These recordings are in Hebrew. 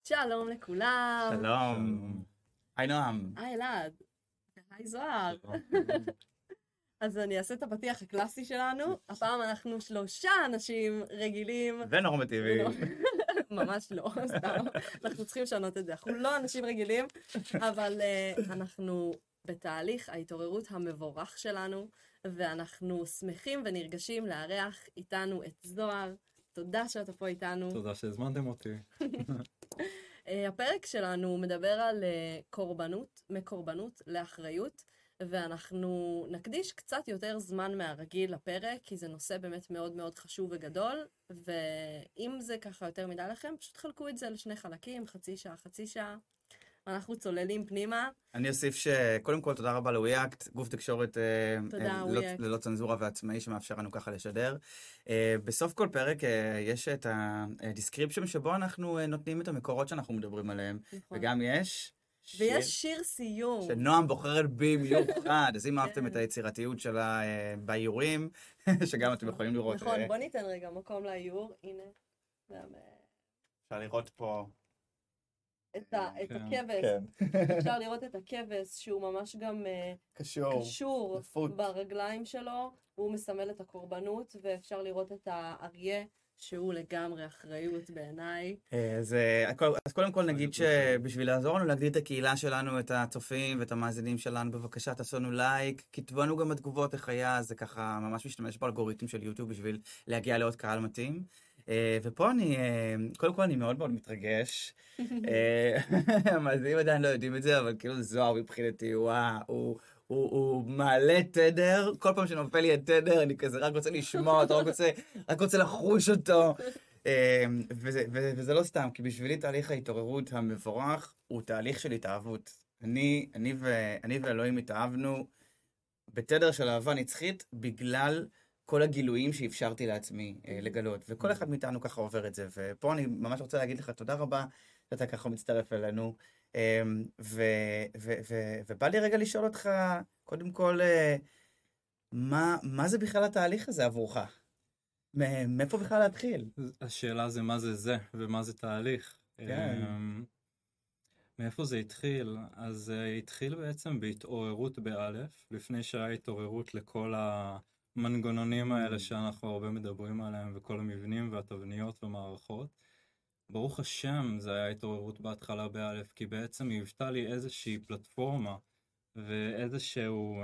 שלום לכולם. שלום. היי נועם. היי אלעד. היי זוהר. אז אני אעשה את הפתיח הקלאסי שלנו. הפעם אנחנו 3 אנשים רגילים. ונורמטיביים. ממש לא, סתם. אנחנו צריכים לשנות את זה. אנחנו לא אנשים רגילים, אבל אנחנו בתהליך ההתעוררות המבורך שלנו, ואנחנו שמחים ונרגשים לארח איתנו את זוהר. תודה שאתה פה איתנו. תודה שהזמנתם אותי. הפרק שלנו מדבר על קורבנות, מקורבנות לאחריות, ואנחנו נקדיש קצת יותר זמן מהרגיל לפרק, כי זה נושא באמת מאוד מאוד חשוב וגדול, ואם זה ככה יותר מדי לכם, פשוט חלקו את זה לשני חלקים, חצי שעה. אנחנו צוללים פנימה. אני אוסיף שקודם כל תודה רבה לוויאקט, גוף תקשורת ללא צנזורה ועצמאי שמאפשר לנו ככה לשדר. בסוף כל פרק יש את הדיסקריפשן שבו אנחנו נותנים את המקורות שאנחנו מדברים עליהם, וגם יש שיר סיום. שנועם בוחרת במיוחד, אז אם אהבתם את היצירתיות שלה באיורים, שגם אתם יכולים לראות. נכון, בוא ניתן רגע מקום לאיור, הנה. אפשר לראות פה. את הכבש, אפשר לראות את הכבש שהוא ממש גם קשור ברגליים שלו, הוא מסמל את הקורבנות, ואפשר לראות את האריה שהוא לגמרי אחריות בעיניי. אז קודם כל נגיד שבשביל לעזור לנו להגדיל את הקהילה שלנו, את הצופים ואת המאזינים שלנו, בבקשה תעשו לנו לייק, כתבו לנו גם בתגובות איך היה, זה ככה ממש משתמש באלגוריתם של יוטיוב בשביל להגיע לעוד קהל מתאים. ופה קודם כל אני מאוד מאוד מתרגש. המאזינים עדיין לא יודעים את זה, אבל כאילו זוהר מבחינתי, הוא מעלה תדר, כל פעם שנופל לי התדר, אני כזה רק רוצה לשמוע אותו, רק רוצה לחוש אותו. וזה לא סתם, כי בשבילי תהליך ההתעוררות המבורך הוא תהליך של התאהבות. אני ואלוהים התאהבנו בתדר של אהבה נצחית בגלל כל הגילויים שאפשרתי לעצמי לגלות, וכל אחד מאיתנו ככה עובר את זה, ופה אני ממש רוצה להגיד לך תודה רבה שאתה ככה מצטרף אלינו, ובא לי רגע לשאול אותך, קודם כל, מה זה בכלל התהליך הזה עבורך? מאיפה בכלל להתחיל? השאלה זה מה זה ומה זה תהליך. כן. מאיפה זה התחיל? אז זה התחיל בעצם בהתעוררות באלף, לפני שהיה התעוררות לכל המנגנונים האלה שאנחנו הרבה מדברים עליהם, וכל המבנים והתבניות ומערכות. ברוך השם זה היה התעוררות בהתחלה באלף, כי בעצם היא היוותה לי איזושהי פלטפורמה, ואיזשהו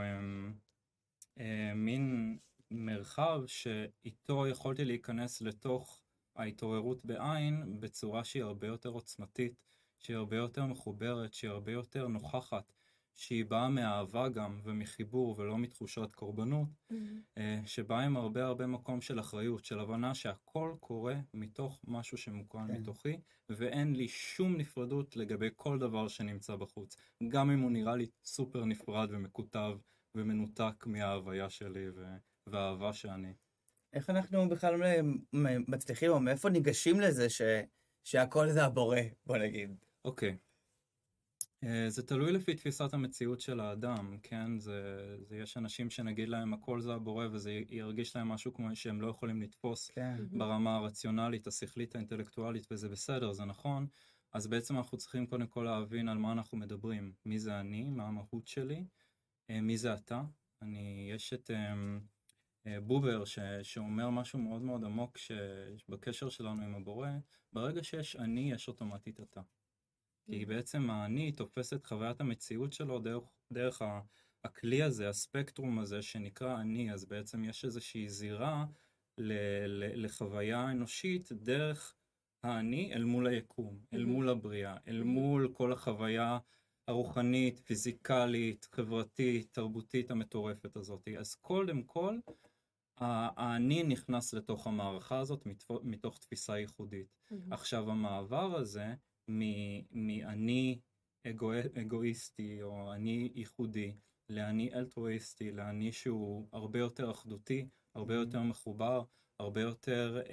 מין מרחב שאיתו יכולתי להיכנס לתוך ההתעוררות בעין, בצורה שהיא הרבה יותר עוצמתית, שהיא הרבה יותר מחוברת, שהיא הרבה יותר נוכחת, שהיא באה מאהבה גם ומחיבור ולא מתחושת קורבנות, שבאה עם הרבה מקום של אחריות, של הבנה שהכל קורה מתוך משהו שמוקרן מתוכי, ואין לי שום נפרדות לגבי כל דבר שנמצא בחוץ, גם אם הוא נראה לי סופר נפרד ומקוטב ומנותק מההוויה שלי והאהבה שאני. איך אנחנו בכלל מצליחים, או מאיפה ניגשים לזה שהכל זה הבורא, בוא נגיד? אוקיי. זה תלוי לפי תפיסת המציאות של האדם, כן? יש אנשים שנגיד להם הכל זה הבורא, וזה ירגיש להם משהו כמו שהם לא יכולים לתפוס ברמה הרציונלית, השכלית, האינטלקטואלית, וזה בסדר, זה נכון. אז בעצם אנחנו צריכים קודם כל להבין על מה אנחנו מדברים. מי זה אני, מה המהות שלי, מי זה אתה. יש את בובר שאומר משהו מאוד מאוד עמוק בקשר שלנו עם הבורא, ברגע שיש אני, יש אוטומטית אתה. כי בעצם האני תופס את חוויית המציאות שלו דרך הכלי הזה, הספקטרום הזה שנקרא אני, אז בעצם יש איזושהי זירה לחוויה אנושית דרך האני אל מול היקום, אל מול הבריאה, אל מול כל החוויה הרוחנית, פיזיקלית, חברתית, תרבותית המטורפת הזאת. אז קודם כל, האני נכנס לתוך המערכה הזאת מתוך תפיסה ייחודית. עכשיו המעבר הזה, מאני אגואיסטי או אני ייחודי, לאני אלטרואיסטי, לאני שהוא הרבה יותר אחדותי, הרבה יותר מחובר, הרבה יותר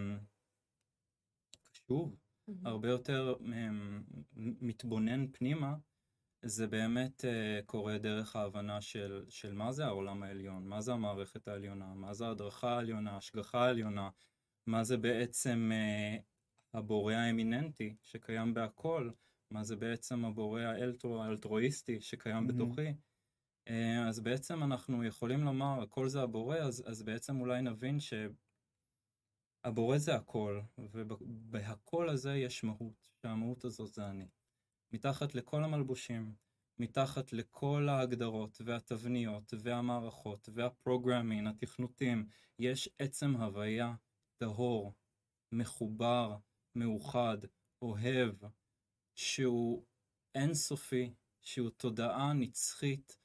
קשוב, הרבה יותר מתבונן פנימה, זה באמת קורה דרך ההבנה של מה זה העולם העליון, מה זה המערכת העליונה, מה זה ההדרכה העליונה, ההשגחה העליונה, מה זה בעצם הבורא האמיננטי שקיים בהכל, מה זה בעצם הבורא האלטרואיסטי שקיים בתוכי. אז בעצם אנחנו יכולים לומר, הכל זה הבורא, אז בעצם אולי נבין שהבורא זה הכל, ובהכל הזה יש מהות, שהמהות הזאת זה אני. מתחת לכל המלבושים, מתחת לכל ההגדרות והתבניות והמערכות והפרוגרמין, התכנותים, יש עצם הוויה, טהור, מחובר, מאוחד, אוהב, שהוא אינסופי, שהוא תודעה נצחית,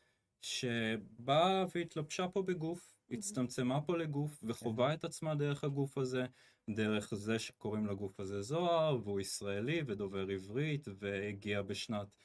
שבאה והתלבשה פה בגוף, הצטמצמה פה לגוף, וחובה את עצמה דרך הגוף הזה, דרך זה שקוראים לגוף הזה זוהר, והוא ישראלי ודובר עברית, והגיע בשנת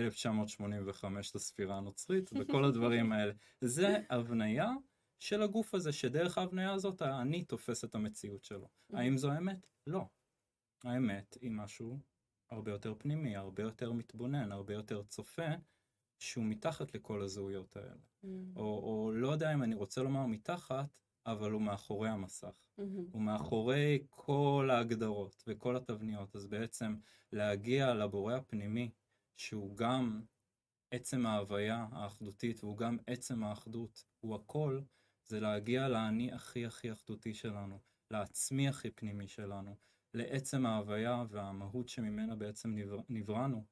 1985 לספירה הנוצרית, וכל הדברים האלה. זה הבניה של הגוף הזה, שדרך ההבניה הזאת אני תופס את המציאות שלו. האם זו האמת? לא. האמת היא משהו הרבה יותר פנימי, הרבה יותר מתבונן, הרבה יותר צופה, שהוא מתחת לכל הזהויות האלה. או לא יודע אם אני רוצה לומר מתחת, אבל הוא מאחורי המסך. הוא מאחורי כל ההגדרות וכל התבניות. אז בעצם להגיע לבורא הפנימי, שהוא גם עצם ההוויה האחדותית, והוא גם עצם האחדות, הוא הכל, זה להגיע לאני הכי הכי אחדותי שלנו, לעצמי הכי פנימי שלנו, לעצם ההוויה והמהות שממנה בעצם נבראנו.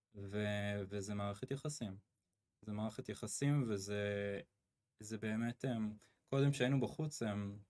וזה מערכת יחסים. זה מערכת יחסים, וזה באמת, קודם שהיינו בחוץ,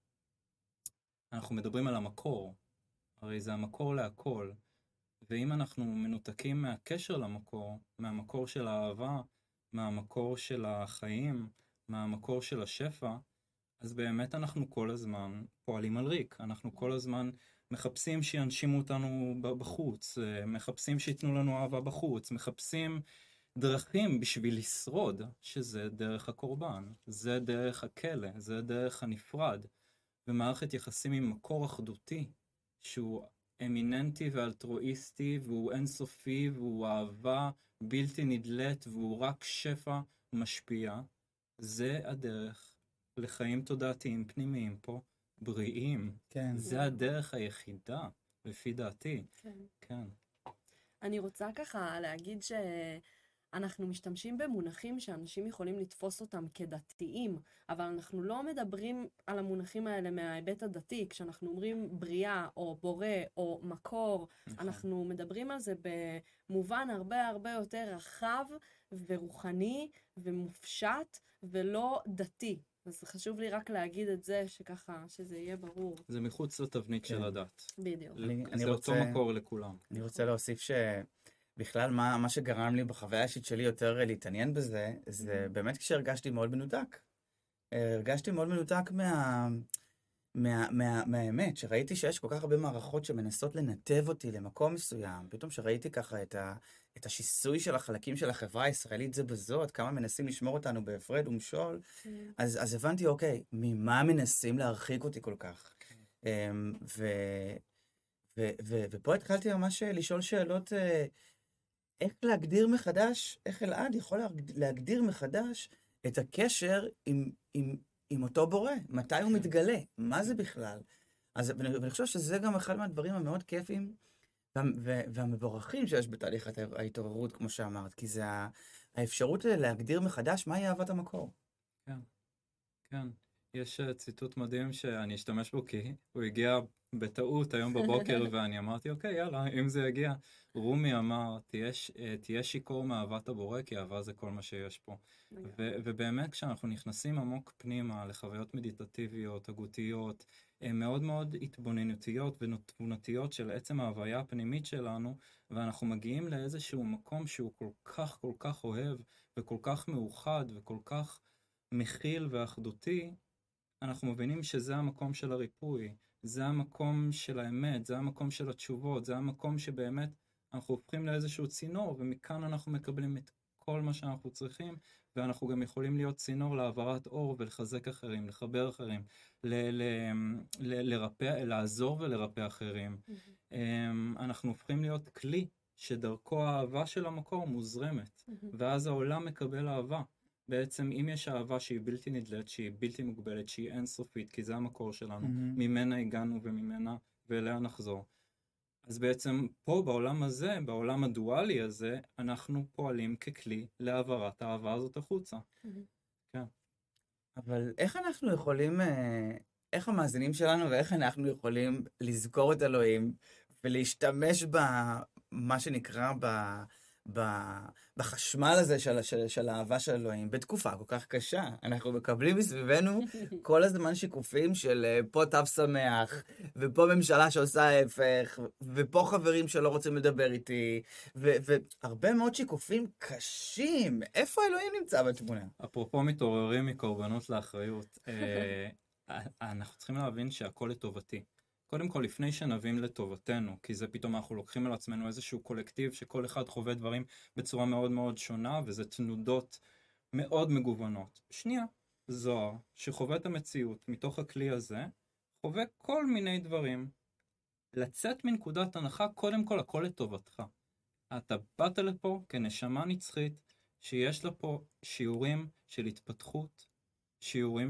אנחנו מדברים על המקור. הרי זה המקור להכל. ואם אנחנו מנותקים מהקשר למקור, מהמקור של האהבה, מהמקור של החיים, מהמקור של השפע, אז באמת אנחנו כל הזמן פועלים על ריק. אנחנו כל הזמן מחפשים שיאנשימו אותנו בחוץ, מחפשים שיתנו לנו אהבה בחוץ, מחפשים דרכים בשביל לשרוד, שזה דרך הקורבן, זה דרך הכלא, זה דרך הנפרד, ומערכת יחסים עם מקור אחדותי, שהוא אמיננטי ואלטרואיסטי, והוא אינסופי, והוא אהבה בלתי נדלת, והוא רק שפע משפיע, זה הדרך לחיים תודעתיים פנימיים פה, בריאים. כן. זה הדרך היחידה, לפי דעתי. כן. כן. אני רוצה ככה להגיד שאנחנו משתמשים במונחים שאנשים יכולים לתפוס אותם כדתיים, אבל אנחנו לא מדברים על המונחים האלה מההיבט הדתי. כשאנחנו אומרים בריאה או בורא או מקור, אנחנו מדברים על זה במובן הרבה הרבה יותר רחב ורוחני ומופשט ולא דתי. אז חשוב לי רק להגיד את זה, שככה, שזה יהיה ברור. זה מחוץ לתבנית של הדת. בדיוק. זה אותו מקור לכולם. אני רוצה להוסיף שבכלל מה שגרם לי בחוויה האישית שלי יותר להתעניין בזה, זה באמת כשהרגשתי מאוד מנותק. הרגשתי מאוד מנותק מהאמת, שראיתי שיש כל כך הרבה מערכות שמנסות לנתב אותי למקום מסוים. פתאום שראיתי ככה את השיסוי של החלקים של החברה הישראלית זה בזאת, כמה מנסים לשמור אותנו בהפרד ומשול, אז הבנתי, אוקיי, ממה מנסים להרחיק אותי כל כך? ופה התחלתי ממש לשאול שאלות, איך להגדיר מחדש, איך אלעד יכול להגדיר מחדש את הקשר עם אותו בורא, מתי הוא מתגלה, מה זה בכלל? אז אני חושב שזה גם אחד מהדברים המאוד כיפים והמבורכים שיש בתהליך ההתעוררות, כמו שאמרת, כי זה האפשרות להגדיר מחדש מהי אהבת המקור. כן, כן. יש ציטוט מדהים שאני אשתמש בו, כי הוא הגיע בטעות היום בבוקר, ואני אמרתי, אוקיי, יאללה, אם זה יגיע. רומי אמר, תהיה שיכור מאהבת הבורא, כי אהבה זה כל מה שיש פה. ובאמת, כשאנחנו נכנסים עמוק פנימה לחוויות מדיטטיביות, הגותיות, מאוד מאוד התבוננותיות ותבונתיות של עצם ההוויה הפנימית שלנו, ואנחנו מגיעים לאיזשהו מקום שהוא כל כך אוהב, וכל כך מאוחד, וכל כך מכיל ואחדותי, אנחנו מבינים שזה המקום של הריפוי, זה המקום של האמת, זה המקום של התשובות, זה המקום שבאמת אנחנו הופכים לאיזשהו צינור, ומכאן אנחנו מקבלים את כל מה שאנחנו צריכים, ואנחנו גם יכולים להיות צינור להעברת אור ולחזק אחרים, לחבר אחרים, לרפא, לעזור ולרפא אחרים. אנחנו הופכים להיות כלי שדרכו האהבה של המקור מוזרמת, ואז העולם מקבל אהבה. בעצם אם יש אהבה שהיא בלתי נדלת, שהיא בלתי מוגבלת, שהיא אינסופית, כי זה המקור שלנו, ממנה הגענו וממנה ואליה נחזור, אז בעצם פה בעולם הזה, בעולם הדואלי הזה, אנחנו פועלים ככלי להעברת האהבה הזאת החוצה. כן. אבל איך אנחנו יכולים, איך המאזינים שלנו ואיך אנחנו יכולים לזכור את אלוהים ולהשתמש במה שנקרא בחשמל הזה של האהבה של אלוהים בתקופה כל כך קשה. אנחנו מקבלים מסביבנו כל הזמן שיקופים של פה תו שמח, ופה ממשלה שעושה ההפך, ופה חברים שלא רוצים לדבר איתי, והרבה מאוד שיקופים קשים. איפה אלוהים נמצא בתמונה? אפרופו מתעוררים מקורבנות לאחריות, אנחנו צריכים להבין שהכל לטובתי. קודם כל, לפני שנבין לטובתנו, כי זה פתאום אנחנו לוקחים על עצמנו איזשהו קולקטיב שכל אחד חווה דברים בצורה מאוד מאוד שונה, וזה תנודות מאוד מגוונות. שנייה, זוהר, שחווה את המציאות מתוך הכלי הזה, חווה כל מיני דברים. לצאת מנקודת הנחה, קודם כל, הכל לטובתך. אתה באת לפה כנשמה נצחית, שיש לה פה שיעורים של התפתחות, שיעורים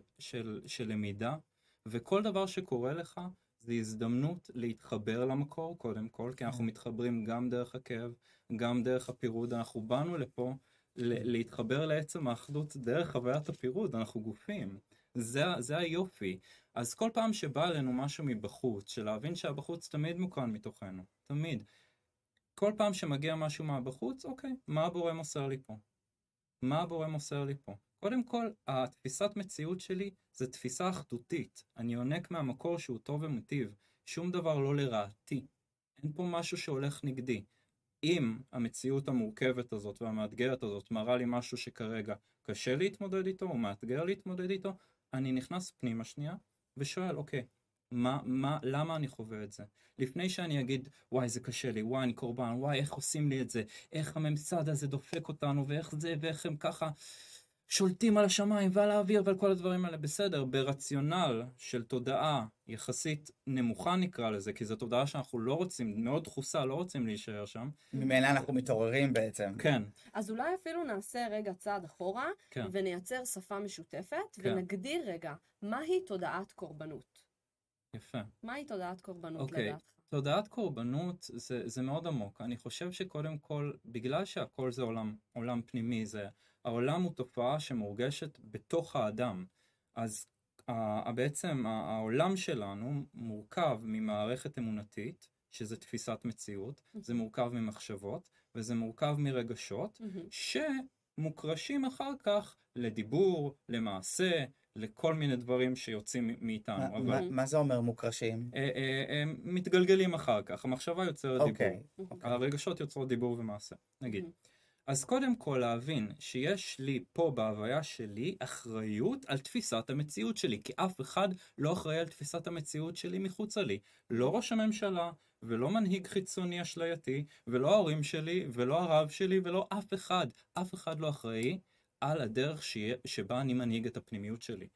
של למידה, וכל דבר שקורה לך, זה הזדמנות להתחבר למקור קודם כל, כי אנחנו מתחברים גם דרך הכאב, גם דרך הפירוד. אנחנו באנו לפה להתחבר לעצם האחדות דרך חוויית הפירוד, אנחנו גופים. זה היופי. אז כל פעם שבא אלינו משהו מבחוץ, שלהבין שהבחוץ תמיד מוקרן מתוכנו, תמיד. כל פעם שמגיע משהו מהבחוץ, אוקיי, מה הבורא מוסר לי פה? מה הבורא מוסר לי פה? קודם כל, התפיסת מציאות שלי זה תפיסה אחדותית. אני יונק מהמקור שהוא טוב ומטיב. שום דבר לא לרעתי. אין פה משהו שהולך נגדי. אם המציאות המורכבת הזאת והמאתגרת הזאת מראה לי משהו שכרגע קשה להתמודד איתו, או מאתגר להתמודד איתו, אני נכנס פנימה שנייה ושואל, אוקיי, למה אני חווה את זה? לפני שאני אגיד, וואי, זה קשה לי, וואי, אני קורבן, וואי, איך עושים לי את זה? איך הממסד הזה דופק אותנו, ואיך הם ככה שולטים על השמיים ועל האוויר ועל כל הדברים האלה. בסדר, ברציונל של תודעה יחסית נמוכה נקרא לזה, כי זו תודעה שאנחנו לא רוצים, מאוד דחוסה, לא רוצים להישאר שם. ממנה אנחנו מתעוררים בעצם. כן. אז אולי אפילו נעשה רגע צעד אחורה, כן. ונייצר שפה משותפת, כן. ונגדיר רגע, מהי תודעת קורבנות? יפה. מהי תודעת קורבנות אוקיי. לדעתך? תודעת קורבנות זה מאוד עמוק. אני חושב שקודם כל, בגלל שהכל זה עולם פנימי, העולם הוא תופעה שמורגשת בתוך האדם. אז בעצם העולם שלנו מורכב ממערכת אמונתית, שזה תפיסת מציאות, זה מורכב ממחשבות, וזה מורכב מרגשות, שמוקרשים אחר כך לדיבור, למעשה, לכל מיני דברים שיוצאים מאיתנו. מה זה אומר מוקרשים? הם מתגלגלים אחר כך, המחשבה יוצרת דיבור. אוקיי. הרגשות יוצרות דיבור ומעשה, נגיד. אז קודם כל להבין שיש לי פה בהוויה שלי אחריות על תפיסת המציאות שלי, כי אף אחד לא אחראי על תפיסת המציאות שלי מחוצה לי. לא ראש הממשלה, ולא מנהיג חיצוני אשלייתי, ולא ההורים שלי, ולא הרב שלי, ולא אף אחד. אף אחד לא אחראי על הדרך שבה אני מנהיג את הפנימיות שלי.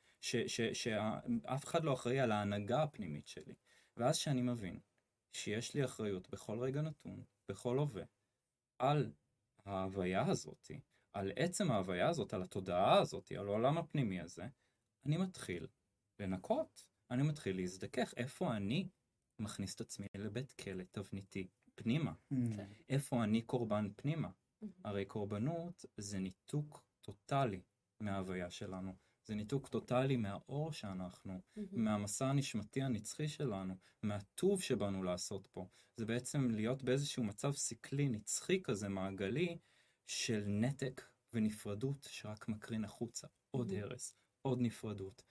שאף אחד לא אחראי על ההנהגה הפנימית שלי. ואז שאני מבין שיש לי אחריות בכל רגע נתון, בכל הווה, על ההוויה הזאת, על עצם ההוויה הזאת, על התודעה הזאת, על העולם הפנימי הזה, אני מתחיל לנקות, אני מתחיל להזדכך. איפה אני מכניס את עצמי לבית כלא תבניתי פנימה? איפה אני קורבן פנימה? הרי קורבנות זה ניתוק טוטלי מההוויה שלנו. זה ניתוק טוטלי מהאור שאנחנו, מהמסע הנשמתי הנצחי שלנו, מהטוב שבאנו לעשות פה. זה בעצם להיות באיזשהו מצב סיקלי, נצחי כזה, מעגלי, של נתק ונפרדות שרק מקרין החוצה. עוד הרס, עוד נפרדות.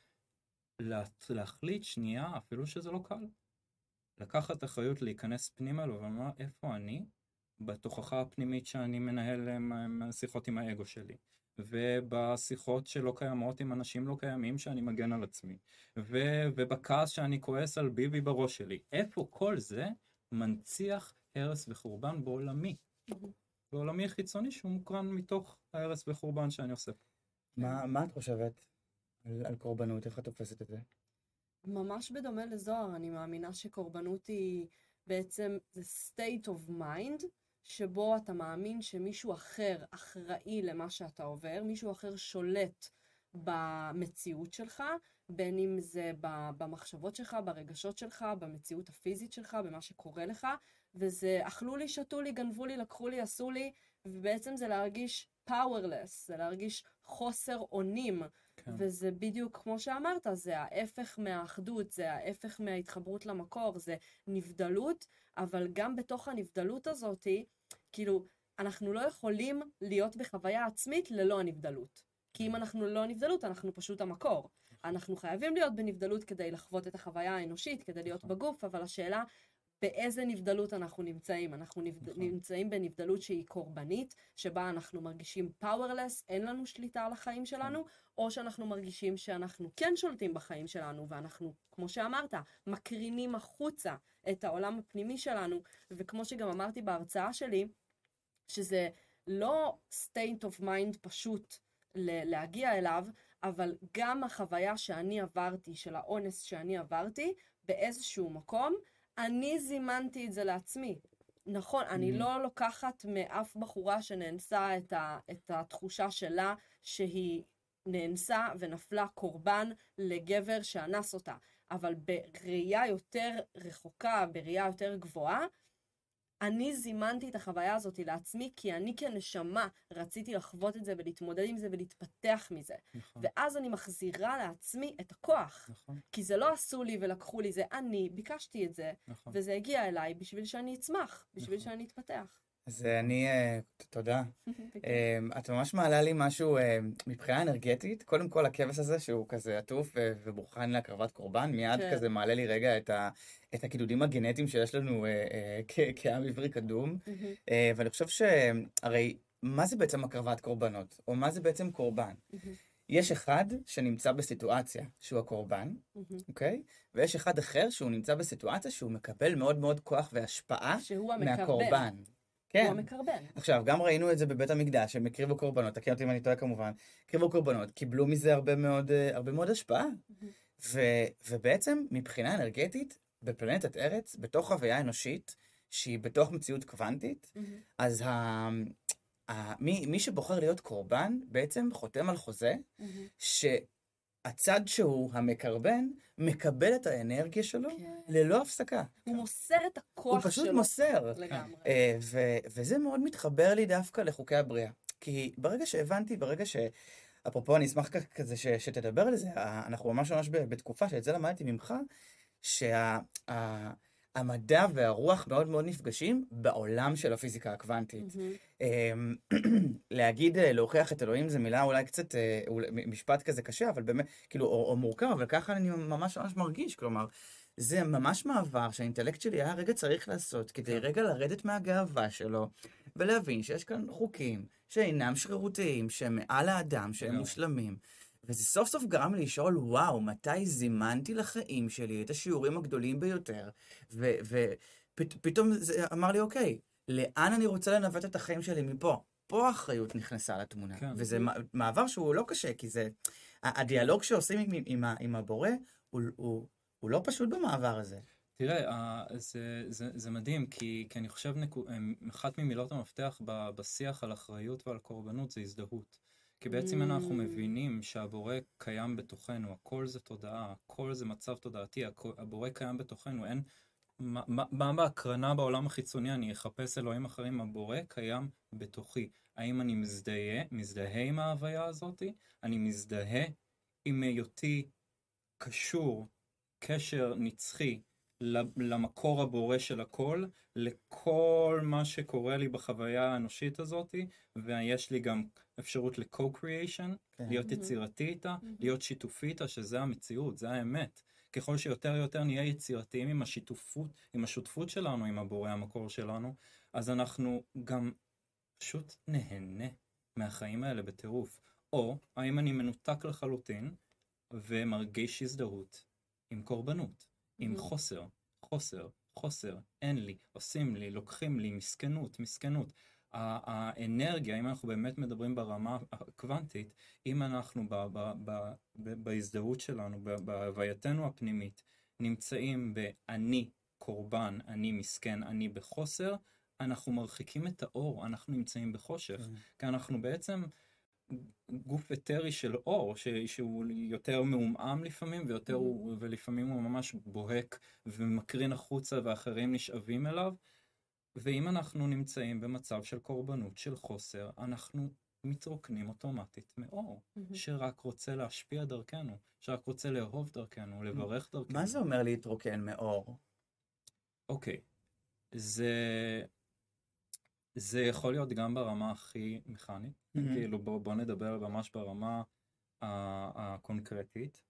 להחליט שנייה, אפילו שזה לא קל. לקחת אחריות להיכנס פנימה לו ולומר, איפה אני? בתוכחה הפנימית שאני מנהל שיחות עם האגו שלי. ובשיחות שלא קיימות עם אנשים לא קיימים שאני מגן על עצמי, ובכעס שאני כועס על ביבי בראש שלי. איפה כל זה מנציח הרס וחורבן בעולמי? בעולמי החיצוני שהוא מוקרן מתוך ההרס וחורבן שאני עושה. מה את חושבת על קורבנות? איך את תופסת את זה? ממש בדומה לזוהר, אני מאמינה שקורבנות היא בעצם זה state of mind, שבו אתה מאמין שמישהו אחר אחראי למה שאתה עובר, מישהו אחר שולט במציאות שלך, בין אם זה במחשבות שלך, ברגשות שלך, במציאות הפיזית שלך, במה שקורה לך, וזה אכלו לי, שתו לי, גנבו לי, לקחו לי, עשו לי, ובעצם זה להרגיש powerless, זה להרגיש חוסר אונים, כן. וזה בדיוק כמו שאמרת, זה ההפך מהאחדות, זה ההפך מההתחברות למקור, זה נבדלות, אבל גם בתוך הנבדלות הזאת, כאילו, אנחנו לא יכולים להיות בחוויה עצמית ללא הנבדלות. כי אם אנחנו לא נבדלות, אנחנו פשוט המקור. אנחנו חייבים להיות בנבדלות כדי לחוות את החוויה האנושית, כדי להיות בגוף, אבל השאלה, באיזה נבדלות אנחנו נמצאים? אנחנו נמצאים בנבדלות שהיא קורבנית, שבה אנחנו מרגישים powerless, אין לנו שליטה על החיים שלנו, או שאנחנו מרגישים שאנחנו כן שולטים בחיים שלנו, ואנחנו, כמו שאמרת, מקרינים החוצה את העולם הפנימי שלנו, וכמו שגם אמרתי בהרצאה שלי, שזה לא state of mind פשוט להגיע אליו, אבל גם החוויה שאני עברתי, של האונס שאני עברתי, באיזשהו מקום, אני זימנתי את זה לעצמי. נכון, אני לא לוקחת מאף בחורה שנאנסה את התחושה שלה שהיא נאנסה ונפלה קורבן לגבר שאנס אותה. אבל בראייה יותר רחוקה, בראייה יותר גבוהה, אני זימנתי את החוויה הזאת לעצמי, כי אני כנשמה רציתי לחוות את זה ולהתמודד עם זה ולהתפתח מזה. נכון. ואז אני מחזירה לעצמי את הכוח. נכון. כי זה לא עשו לי ולקחו לי, זה אני ביקשתי את זה, נכון. וזה הגיע אליי בשביל שאני אצמח, בשביל שאני אתפתח. אז תודה. את ממש מעלה לי משהו מבחינה אנרגטית. קודם כל, הכבש הזה שהוא כזה עטוף ומוכן להקרבת קורבן, מיד כזה מעלה לי רגע את הקידודים הגנטיים שיש לנו כעם עברי קדום. ואני חושב שהרי, מה זה בעצם הקרבת קורבנות? או מה זה בעצם קורבן? יש אחד שנמצא בסיטואציה שהוא הקורבן, אוקיי? ויש אחד אחר שהוא נמצא בסיטואציה שהוא מקבל מאוד מאוד כוח והשפעה מהקורבן. כן. הוא המקרבן. עכשיו, גם ראינו את זה בבית המקדש, הם הקריבו קורבנות, תקן אותי אם אני טועה כמובן, הקריבו קורבנות, קיבלו מזה הרבה מאוד השפעה. ובעצם, מבחינה אנרגטית, בפלנטת ארץ, בתוך חוויה אנושית, שהיא בתוך מציאות קוונטית, אז מי שבוחר להיות קורבן, בעצם חותם על חוזה, שהצד שהוא המקרבן, מקבל את האנרגיה שלו ללא הפסקה. הוא מוסר את הכוח שלו. הוא פשוט מוסר. לגמרי. וזה מאוד מתחבר לי דווקא לחוקי הבריאה. כי ברגע אפרופו, אני אשמח כזה שתדבר על זה, אנחנו ממש בתקופה שאת זה למדתי ממך, שהמדע והרוח מאוד מאוד נפגשים בעולם של הפיזיקה הקוונטית. להוכיח את אלוהים זה מילה אולי קצת, משפט כזה קשה, אבל באמת, כאילו, או מורכב, אבל ככה אני ממש מרגיש, כלומר, זה ממש מעבר שהאינטלקט שלי היה רגע צריך לעשות, כדי רגע לרדת מהגאווה שלו, ולהבין שיש כאן חוקים שאינם שרירותיים, שהם מעל האדם, שהם מושלמים. וזה סוף סוף גרם לי לשאול, וואו, מתי זימנתי לחיים שלי את השיעורים הגדולים ביותר, ופתאום זה אמר לי, אוקיי, לאן אני רוצה לנווט את החיים שלי מפה? פה האחריות נכנסה לתמונה. וזה מעבר שהוא לא קשה, כי זה, הדיאלוג שעושים עם הבורא, הוא לא פשוט במעבר הזה. תראה, זה מדהים, כי אני חושב, אחת ממילות המפתח בשיח על אחריות ועל קורבנות זה הזדהות. כי בעצם אנחנו מבינים שהבורא קיים בתוכנו, הכל זה תודעה, הכל זה מצב תודעתי, הבורא קיים בתוכנו, אין, מה בהקרנה בעולם החיצוני, אני אחפש אלוהים אחרים, הבורא קיים בתוכי. האם אני מזדהה עם ההוויה הזאת? אני מזדהה עם היותי קשור, קשר נצחי, למקור הבורא של הכל, לכל מה שקורה לי בחוויה האנושית הזאת, ויש לי גם אפשרות ל-co-creation, להיות יצירתי איתה, להיות שיתופי איתה, שזה המציאות, זה האמת. ככל שיותר נהיה יצירתיים עם השותפות שלנו, עם הבורא המקור שלנו, אז אנחנו גם פשוט נהנה מהחיים האלה בטירוף. או, האם אני מנותק לחלוטין, ומרגיש הזדהות עם קורבנות. עם חוסר, אין לי, עושים לי, לוקחים לי, מסכנות. האנרגיה, אם אנחנו באמת מדברים ברמה הקוונטית, אם אנחנו בהזדהות שלנו, בהווייתנו הפנימית, נמצאים באני קורבן, אני מסכן, אני בחוסר, אנחנו מרחיקים את האור, אנחנו נמצאים בחושך, כי אנחנו בעצם גוף אתרי של אור, שהוא יותר מעומעם לפעמים, ולפעמים הוא ממש בוהק ומקרין החוצה ואחרים נשאבים אליו. ואם אנחנו נמצאים במצב של קורבנות, של חוסר, אנחנו מתרוקנים אוטומטית מאור, שרק רוצה להשפיע דרכנו, שרק רוצה לאהוב דרכנו, לברך דרכנו. מה זה אומר להתרוקן מאור? אוקיי, זה יכול להיות גם ברמה הכי מכנית, כאילו בוא נדבר ממש ברמה הקונקרטית.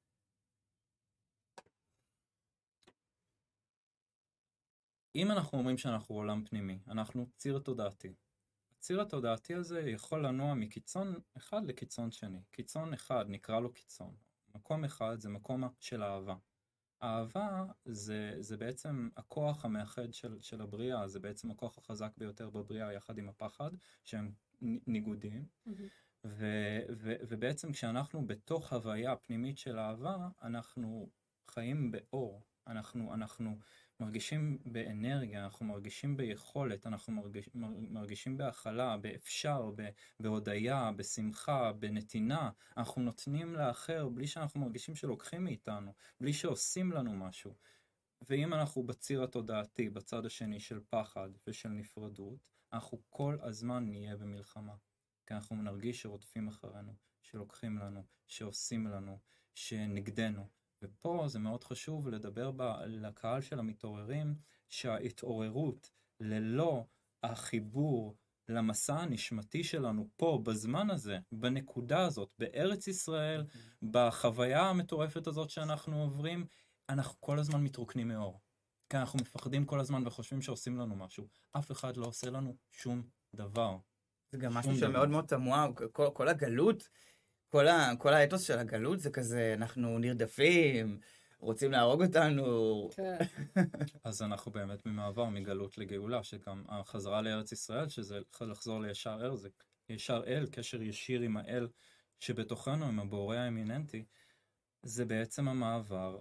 אם אנחנו אומרים שאנחנו עולם פנימי, אנחנו ציר תודעתי. הציר התודעתי הזה יכול לנוע מקיצון אחד לקיצון שני. קיצון אחד נקרא לו קיצון. מקום אחד זה מקום של אהבה. אהבה זה בעצם הכוח המאחד של הבריאה, זה בעצם הכוח החזק ביותר בבריאה יחד עם הפחד, שהם ניגודים. ובעצם כשאנחנו בתוך הוויה פנימית של אהבה, אנחנו חיים באור, אנחנו מרגישים באנרגיה, אנחנו מרגישים ביכולת, אנחנו מרגישים בהכלה, באפשר, בהודיה, בשמחה, בנתינה. אנחנו נותנים לאחר בלי שאנחנו מרגישים שלוקחים מאיתנו, בלי שעושים לנו משהו. ואם אנחנו בציר התודעתי, בצד השני של פחד ושל נפרדות, אנחנו כל הזמן נהיה במלחמה. כי אנחנו נרגיש שרודפים אחרינו, שלוקחים לנו, שעושים לנו, שנגדנו. ופה זה מאוד חשוב לדבר לקהל של המתעוררים, שההתעוררות ללא החיבור למסע הנשמתי שלנו פה, בזמן הזה, בנקודה הזאת, בארץ ישראל, בחוויה המטורפת הזאת שאנחנו עוברים, אנחנו כל הזמן מתרוקנים מאור. כי אנחנו מפחדים כל הזמן וחושבים שעושים לנו משהו. אף אחד לא עושה לנו שום דבר. זה גם משהו שמאוד מאוד תמוה, כל הגלות, כל האתוס של הגלות זה כזה, אנחנו נרדפים, רוצים להרוג אותנו. כן. אז אנחנו באמת ממעבר מגלות לגאולה, שגם החזרה לארץ ישראל, שזה לחזור לישר אל, זה ישר אל, קשר ישיר עם האל שבתוכנו, עם הבורא האמיננטי, זה בעצם המעבר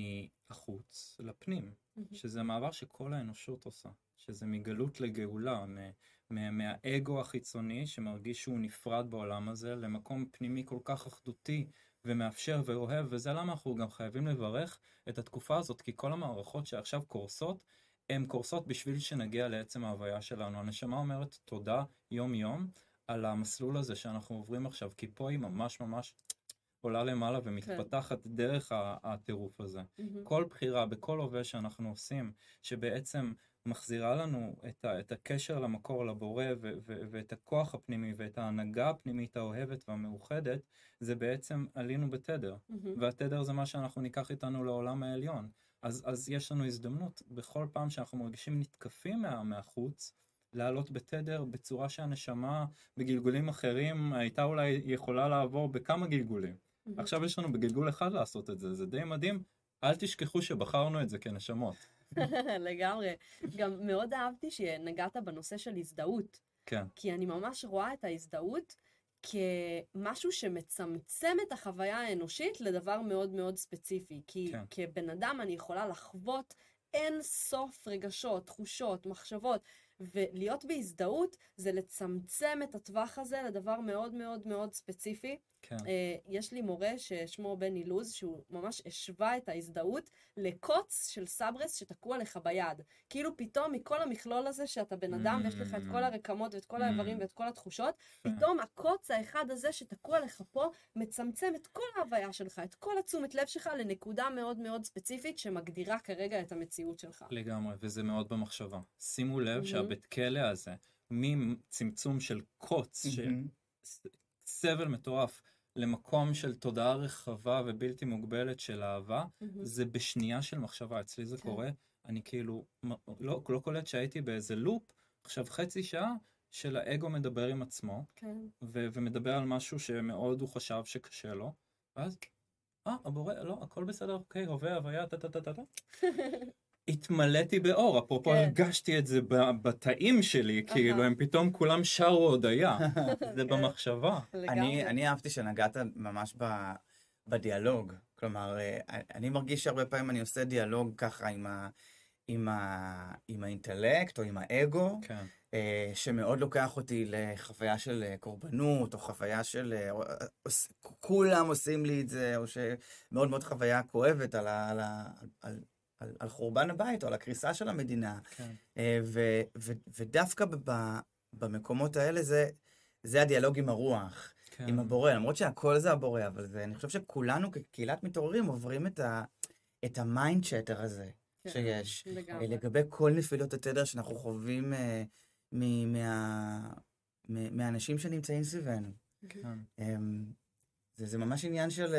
מהחוץ לפנים, שזה מעבר שכל האנושות עושה, שזה מגלות לגאולה, מהאגו החיצוני שמרגיש שהוא נפרד בעולם הזה, למקום פנימי כל כך אחדותי ומאפשר ואוהב, וזה למה אנחנו גם חייבים לברך את התקופה הזאת, כי כל המערכות שעכשיו קורסות, הן קורסות בשביל שנגיע לעצם ההוויה שלנו. הנשמה אומרת תודה יום יום על המסלול הזה שאנחנו עוברים עכשיו, כי פה היא ממש ממש עולה למעלה ומתפתחת דרך הטירוף הזה. כל בחירה בכל הווה שאנחנו עושים, שבעצם מחזירה לנו את הקשר למקור, לבורא, ואת הכוח הפנימי, ואת ההנהגה הפנימית האוהבת והמאוחדת, זה בעצם עלינו בתדר. והתדר זה מה שאנחנו ניקח איתנו לעולם העליון. אז יש לנו הזדמנות, בכל פעם שאנחנו מרגישים נתקפים מהחוץ, לעלות בתדר בצורה שהנשמה בגלגולים אחרים הייתה אולי יכולה לעבור בכמה גלגולים. עכשיו יש לנו בגלגול אחד לעשות את זה, זה די מדהים. אל תשכחו שבחרנו את זה כנשמות. לגמרי. גם מאוד אהבתי שנגעת בנושא של הזדהות. כן. כי אני ממש רואה את ההזדהות כמשהו שמצמצם את החוויה האנושית לדבר מאוד מאוד ספציפי. כי כן. כבן אדם אני יכולה לחוות אין סוף רגשות, תחושות, מחשבות, ולהיות בהזדהות זה לצמצם את הטווח הזה לדבר מאוד מאוד מאוד ספציפי. כן. יש לי מורה ששמו בן אילוז, שהוא ממש השווה את ההזדהות לקוץ של סברס שתקוע לך ביד. כאילו פתאום מכל המכלול הזה שאתה בן אדם ויש לך את כל הרקמות ואת כל האיברים ואת כל התחושות, פתאום הקוץ האחד הזה שתקוע לך פה מצמצם את כל ההוויה שלך, את כל התשומת לב שלך לנקודה מאוד מאוד ספציפית שמגדירה כרגע את המציאות שלך. לגמרי, וזה מאוד במחשבה. שימו לב שהבית כלא הזה, מצמצום של קוץ, סבל מטורף, למקום של תודעה רחבה ובלתי מוגבלת של אהבה, זה בשנייה של מחשבה. אצלי זה קורה, אני כאילו לא קולט שהייתי באיזה לופ, עכשיו חצי שעה של האגו מדבר עם עצמו, ומדבר על משהו שמאוד הוא חשב שקשה לו, ואז, הבורא, לא, הכל בסדר, אוקיי, הווה, הוויה, התמלאתי באור, אפרופו הרגשתי את זה בתאים שלי, כאילו הם פתאום כולם שרו הודיה, זה במחשבה. אני אהבתי שנגעת ממש בדיאלוג, כלומר, אני מרגיש שהרבה פעמים אני עושה דיאלוג ככה עם האינטלקט או עם האגו, כן. שמאוד לוקח אותי לחוויה של קורבנות, או חוויה של... כולם עושים לי את זה, או שמאוד מאוד חוויה כואבת על חורבן הבית, או על הקריסה של המדינה. כן. ודווקא במקומות האלה זה הדיאלוג עם הרוח, כן. עם הבורא, למרות שהכל זה הבורא, אבל אני חושב שכולנו כקהילת מתעוררים עוברים את המיינדשטר הזה שיש, לגבי כל נפילות התדר שאנחנו חווים מהאנשים שנמצאים סביבנו. זה ממש עניין של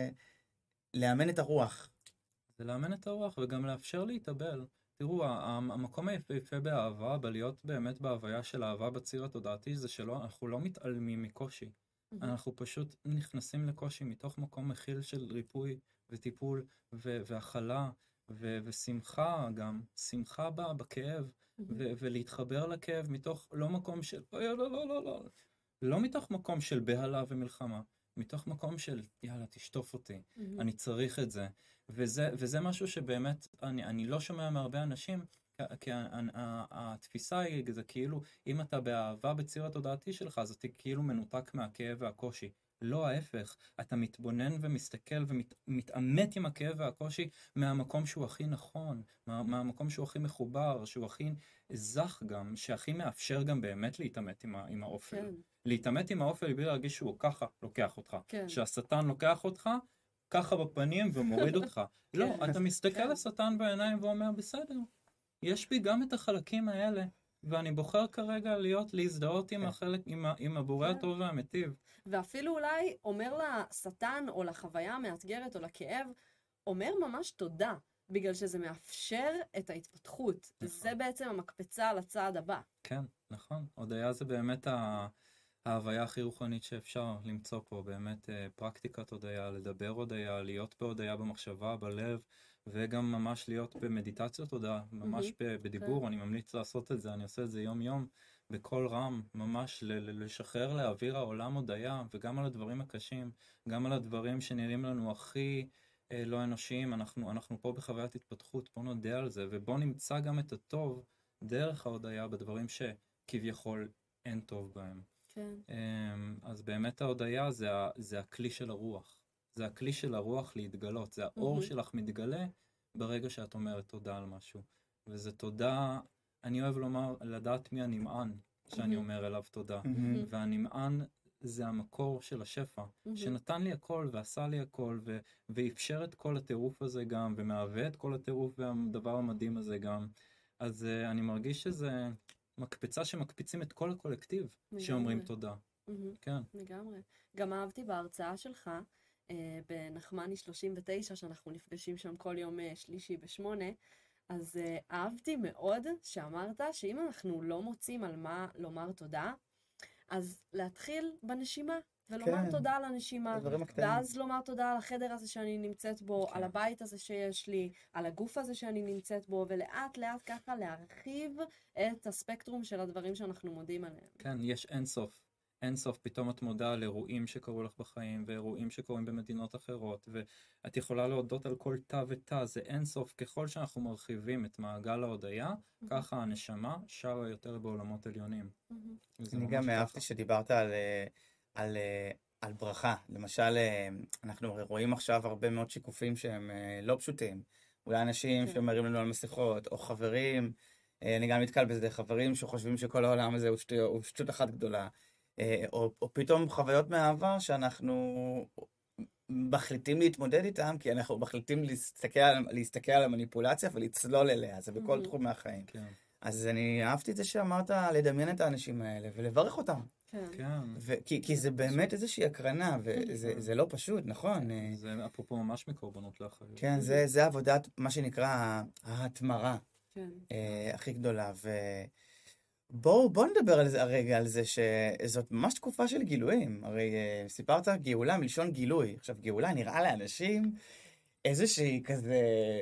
לאמן את הרוח. זה לאמן את הרוח וגם לאפשר להתאבל. תראו, המקום היפה באהבה, בלהיות באמת בהוויה של אהבה בציר התודעתי, זה שאנחנו לא מתעלמים מקושי. אנחנו פשוט נכנסים לקושי מתוך מקום מכיל של ריפוי וטיפול והכלה ושמחה גם, שמחה בכאב, ולהתחבר לכאב מתוך לא מקום של, לא מתוך מקום של בהלה ומלחמה, מתוך מקום של יאללה תשטוף אותי, אני צריך את זה. וזה משהו שבאמת אני לא שומע מהרבה אנשים, כי התפיסה היא זה כאילו אם אתה באהבה בציר התודעתי שלך אז אתה כאילו מנותק מהכאב והקושי. לא ההפך, אתה מתבונן ומסתכל ומתעמת עם הכאב והקושי מהמקום שהוא הכי נכון, מהמקום שהוא הכי מחובר, שהוא הכי זך גם, שהכי מאפשר גם באמת להתעמת עם האופל. כן. להתעמת עם האופל בלי להרגיש שהוא ככה לוקח אותך. כן. שהשטן לוקח אותך ככה בפנים ומוריד אותך. כן. לא, אתה מסתכל לשטן בעיניים ואומר בסדר, יש בי גם את החלקים האלה. ואני בוחר כרגע להזדהות עם החלק, עם הבורא הטוב והמטיב. ואפילו אולי אומר לשטן או לחוויה המאתגרת או לכאב, אומר ממש תודה, בגלל שזה מאפשר את ההתפתחות. זה בעצם המקפצה לצעד הבא. כן, נכון. הודיה זה באמת ההוויה הכי רוחנית שאפשר למצוא פה, באמת פרקטיקת הודיה, לדבר הודיה, להיות בהודיה במחשבה, בלב, וגם ממש להיות במדיטציות הודיה, ממש בדיבור, אני ממליץ לעשות את זה, אני עושה את זה יום יום, בכל רם, ממש לשחרר לאוויר העולם הודיה, וגם על הדברים הקשים, גם על הדברים שנראים לנו הכי לא אנושיים, אנחנו פה בחוויית התפתחות, בוא נודה על זה, ובוא נמצא גם את הטוב דרך ההודיה בדברים שכביכול אין טוב בהם. כן. אז באמת ההודיה זה הכלי של הרוח. זה הכלי של הרוח להתגלות. זה האור שלך מתגלה ברגע שאת אומרת תודה על משהו. וזה תודה, אני אוהב לומר, לדעת מי הנמען שאני אומר אליו תודה. והנמען זה המקור של השפע, שנתן לי הכל ועשה לי הכל, ואפשר את כל הטירוף הזה גם, ומהווה את כל הטירוף והדבר המדהים הזה גם. אז אני מרגיש שזה מקפצה שמקפיצים את כל הקולקטיב שאומרים תודה. כן. לגמרי. גם אהבתי בהרצאה שלך, בנחמני 39, שאנחנו נפגשים שם כל יום שלישי ב8, אז אהבתי מאוד שאמרת שאם אנחנו לא מוצאים על מה לומר תודה, אז להתחיל בנשימה, ולומר תודה על הנשימה, ואז לומר תודה על החדר הזה שאני נמצאת בו, על הבית הזה שיש לי, על הגוף הזה שאני נמצאת בו, ולאט לאט ככה להרחיב את הספקטרום של הדברים שאנחנו מודים עליהם. כן, יש אינסוף. אינסוף, פתאום את מודעה לאירועים שקרו לך בחיים, ואירועים שקורים במדינות אחרות, ואת יכולה להודות על כל תא ותא, זה אינסוף. ככל שאנחנו מרחיבים את מעגל ההודיה, ככה הנשמה שרה יותר בעולמות עליונים. אני גם אהבתי שדיברת על ברכה. למשל, אנחנו רואים עכשיו הרבה מאוד שיקופים שהם לא פשוטים. אולי אנשים שמראים לנו על מסכות, או חברים, אני גם נתקל בזה, חברים שחושבים שכל העולם הזה הוא שטות אחת גדולה. או פתאום חוויות מהעבר שאנחנו מחליטים להתמודד איתם, כי אנחנו מחליטים להסתכל על המניפולציה ולצלול אליה, זה בכל תחום מהחיים. אז אני אהבתי את זה שאמרת לדמיין את האנשים האלה ולברך אותם. כי זה באמת איזושהי הקרנה, וזה לא פשוט, נכון? זה אפרופו ממש מקורבנות לאחריות. כן, זה עבודת, מה שנקרא, ההתמרה הכי גדולה, בואו נדבר הרגע על זה שזאת ממש תקופה של גילויים. הרי סיפרת גאולה מלשון גילוי. עכשיו, גאולה נראה לאנשים איזושהי כזה,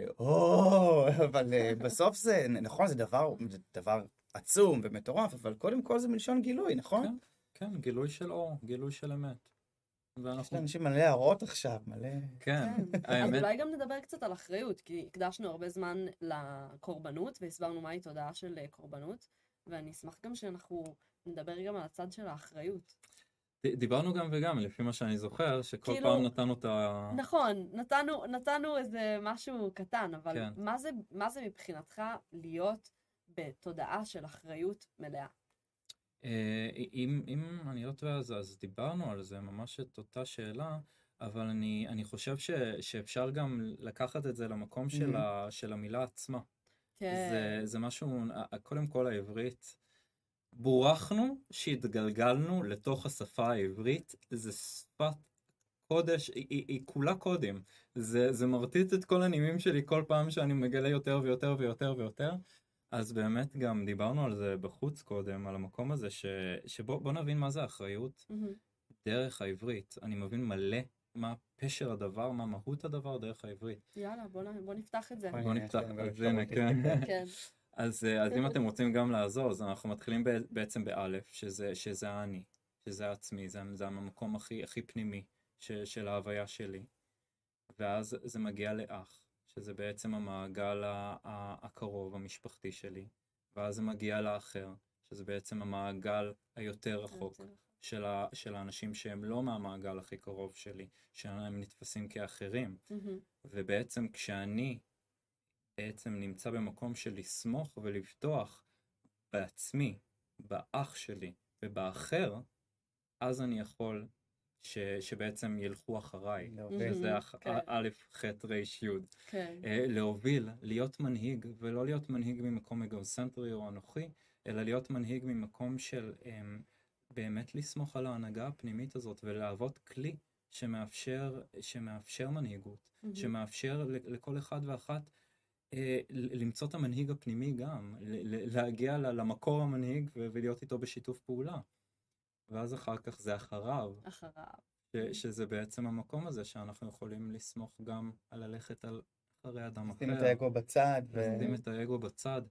אבל בסוף זה, נכון, זה דבר עצום ומטורף, אבל קודם כל זה מלשון גילוי, נכון? כן, גילוי של אור, גילוי של אמת. יש ואנחנו, לאנשים מלא הערות עכשיו, מלא... כן, אז האמת, אולי גם נדבר קצת על אחריות, כי הקדשנו הרבה זמן לקורבנות, והסברנו מהי תודעה של קורבנות, ואני אשמח גם שאנחנו נדבר גם על הצד של האחריות. דיברנו גם וגם, לפי מה שאני זוכר, שכל כאילו, פעם נתנו את ה... נכון, נתנו איזה משהו קטן, אבל כן. מה זה מבחינתך להיות בתודעה של אחריות מלאה? אם אני לא טועה, אז דיברנו על זה, ממש את אותה שאלה, אבל אני חושב שאפשר גם לקחת את זה למקום של המילה עצמה. כן. זה משהו, קודם כל העברית, בורחנו שהתגלגלנו לתוך השפה העברית, זה שפת קודש, היא כולה קודים. זה מרטיט את כל הנימים שלי כל פעם שאני מגלה יותר ויותר ויותר ויותר. אז באמת גם דיברנו על זה בחוץ קודם, על המקום הזה שבוא נבין מה זה אחריות דרך העברית. אני מבין מלא מה פשר הדבר, מה מהות הדבר דרך העברית. יאללה, בוא נפתח את זה. בוא נפתח, אז הנה, כן. כן. אז אם אתם רוצים גם לעזור, אז אנחנו מתחילים בעצם באלף, שזה האני, שזה העצמי, זה המקום הכי פנימי של ההוויה שלי. ואז זה מגיע לאח, שזה בעצם המעגל הקרוב, המשפחתי שלי. ואז זה מגיע לאחר, שזה בעצם המעגל היותר רחוק של האנשים שהם לא מהמעגל הכי קרוב שלי, שהם נתפסים כאחרים. ובעצם כשאני בעצם נמצא במקום של לסמוך ולבטוח בעצמי, באח שלי ובאחר, אז אני יכול שבעצם ילכו אחריי. זה א', ח', ר', י'. להוביל, להיות מנהיג, ולא להיות מנהיג ממקום אגוצנטרי או אנוכי, אלא להיות מנהיג ממקום של באמת לסמוך על ההנהגה הפנימית הזאת, ולהוות כלי שמאפשר מנהיגות, שמאפשר לכל אחד ואחת למצוא את המנהיג הפנימי גם, להגיע למקור המנהיג ולהיות איתו בשיתוף פעולה. ואז אחר כך זה אחריו. שזה בעצם המקום הזה שאנחנו יכולים לסמוך גם על ללכת על אחרי אדם אחר. לשים את האגו בצד. לשים את האגו בצד,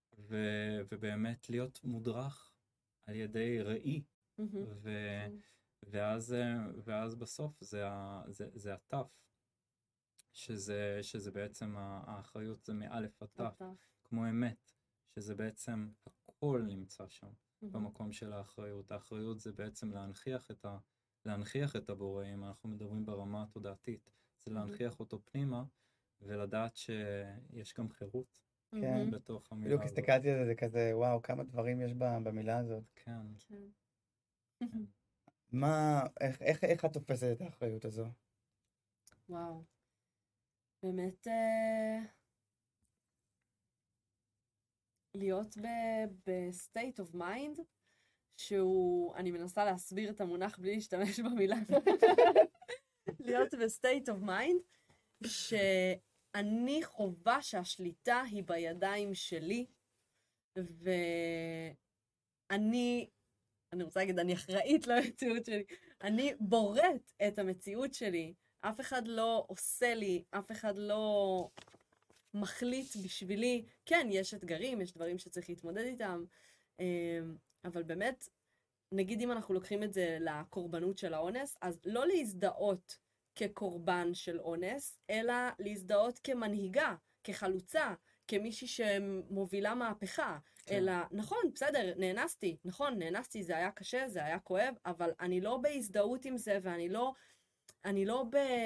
ובאמת להיות מודרך על ידי ראי. ואז בסוף זה הטף. שזה בעצם האחריות, זה מאלף הטף, כמו אמת, שזה בעצם הכל נמצא שם, במקום של האחריות. האחריות זה בעצם להנכיח את הבורא, אם אנחנו מדברים ברמה התודעתית, זה להנכיח אותו פנימה, ולדעת שיש גם חירות בתוך המילה הזאת. בדיוק הסתכלתי על זה כזה, וואו, כמה דברים יש במילה הזאת. כן. איך את תופסת את האחריות הזו? וואו. באמת להיות ב-state of mind, שהוא, אני מנסה להסביר את המונח בלי להשתמש במילה, להיות ב-state of mind, שאני חובה שהשליטה היא בידיים שלי, ואני רוצה להגיד, אני אחראית למציאות שלי, אני בוראת את המציאות שלי, אף אחד לא עושה לי, אף אחד לא מחליט בשבילי. כן, יש אתגרים, יש דברים שצריך להתמודד איתם, אבל באמת, נגיד אם אנחנו לוקחים את זה לקורבנות של האונס, אז לא להזדהות כקורבן של אונס, אלא להזדהות כמנהיגה, כחלוצה, כמישהי שמובילה מהפכה. אלא, נכון, בסדר, נאנסתי, זה היה קשה, זה היה כואב, אבל אני לא בהזדהות עם זה, ואני לא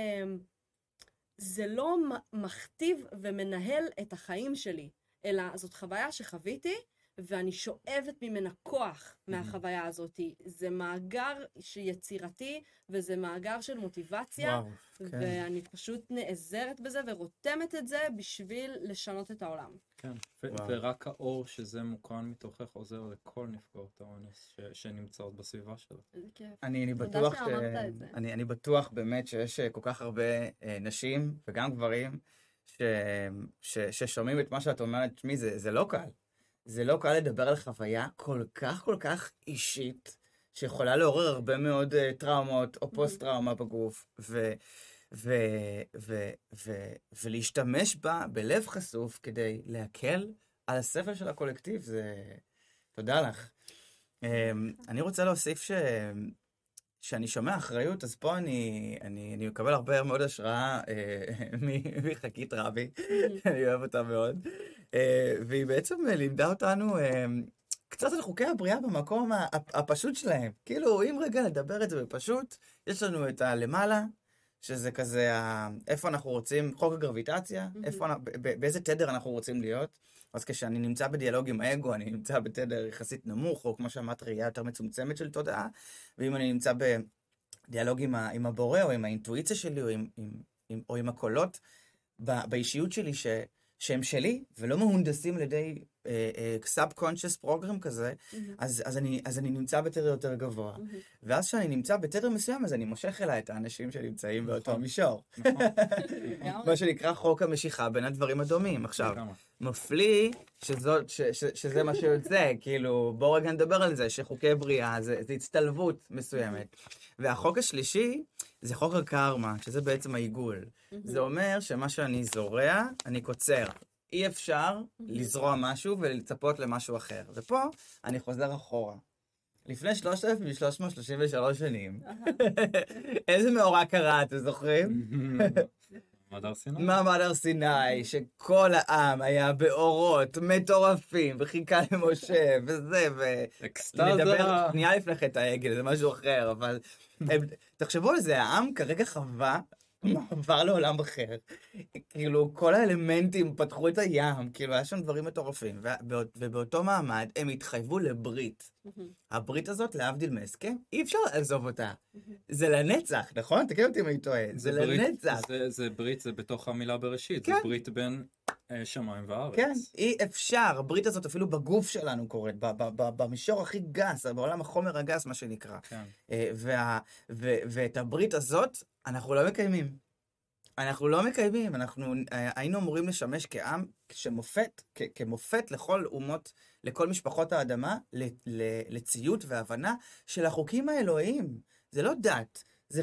זה לא מכתיב ומנהל את החיים שלי, אלא זאת חוויה שחוויתי, ואני שואבת ממנה כוח מהחוויה הזאת. זה מאגר יצירתי, וזה מאגר של מוטיבציה, ואני פשוט נעזרת בזה ורותמת את זה בשביל לשנות את העולם. כן, ורק האור שזה מוקרן מתוכך עוזר לכל נפגעות האונס שנמצאות בסביבה שלו. אני בטוח באמת שיש כל כך הרבה נשים וגם גברים ששומעים את מה שאת אומרת, שמי, זה לא קל. זה לא קל לדבר על חוויה כל כך אישית, שיכולה לעורר הרבה מאוד טראומות או פוסט-טראומה בגוף, ולהשתמש בה בלב חשוף כדי להקל על הסבל של הקולקטיב. זה... תודה לך. אני רוצה להוסיף כשאני שומע אחריות, אז פה אני מקבל הרבה מאוד השראה מחגית רבי, אני אוהב אותה מאוד, והיא בעצם לימדה אותנו קצת על חוקי הבריאה במקום הפשוט שלהם. כאילו, אם רגע נדבר את זה בפשוט, יש לנו את הלמעלה, שזה כזה, איפה אנחנו רוצים, חוק הגרביטציה, באיזה תדר אנחנו רוצים להיות. אז כשאני נמצא בדיאלוג עם האגו, אני נמצא בתדר יחסית נמוך, או כמו שאמרת, ראייה יותר מצומצמת של תודעה, ואם אני נמצא בדיאלוג עם הבורא, או עם האינטואיציה שלי, או עם הקולות באישיות שלי, שהם שלי, ולא מהונדסים על ידי subconscious program כזה, אז אני נמצא בתדר יותר גבוה. ואז כשאני נמצא בתדר מסוים, אז אני מושך אליי את האנשים שנמצאים באותו מישור. מה שנקרא חוק המשיכה בין הדברים הדומים. עכשיו, מפליא שזה מה שיוצא, כאילו, בואו רגע נדבר על זה, שחוקי בריאה זה הצטלבות מסוימת. והחוק השלישי זה חוק הקרמה, שזה בעצם העיגול. זה אומר שמה שאני זורע, אני קוצר. אי אפשר לזרוע משהו ולצפות למשהו אחר. ופה אני חוזר אחורה. לפני 3,333 שנים, איזה מאורע קרה, אתם זוכרים? מעמד הר סיני. מעמד הר סיני, שכל העם היה באורות מטורפים, וחיכה למשה, וזה, נדבר שנייה לפני חטא העגל, זה משהו אחר, אבל תחשבו על זה, העם כרגע חווה מעבר לעולם אחר. כאילו, כל האלמנטים פתחו את הים, כאילו, היה שם דברים מטורפים, ובאותו מעמד הם התחייבו לברית. הברית הזאת, להבדיל מהסכם, אי אפשר לעזוב אותה. זה לנצח, נכון? תקן אותי אם אני טועה. זה לנצח. זה ברית, זה בתוך המילה בראשית. זה ברית בין שמיים וארץ. כן, אי אפשר. הברית הזאת אפילו בגוף שלנו קורית, במישור הכי גס, בעולם החומר הגס, מה שנקרא. ואת הברית הזאת, אנחנו לא מקיימים. אנחנו היינו אמורים לשמש כעם, כמופת לכל אומות, לכל משפחות האדמה, לציות והבנה של החוקים האלוהיים. זה לא דת,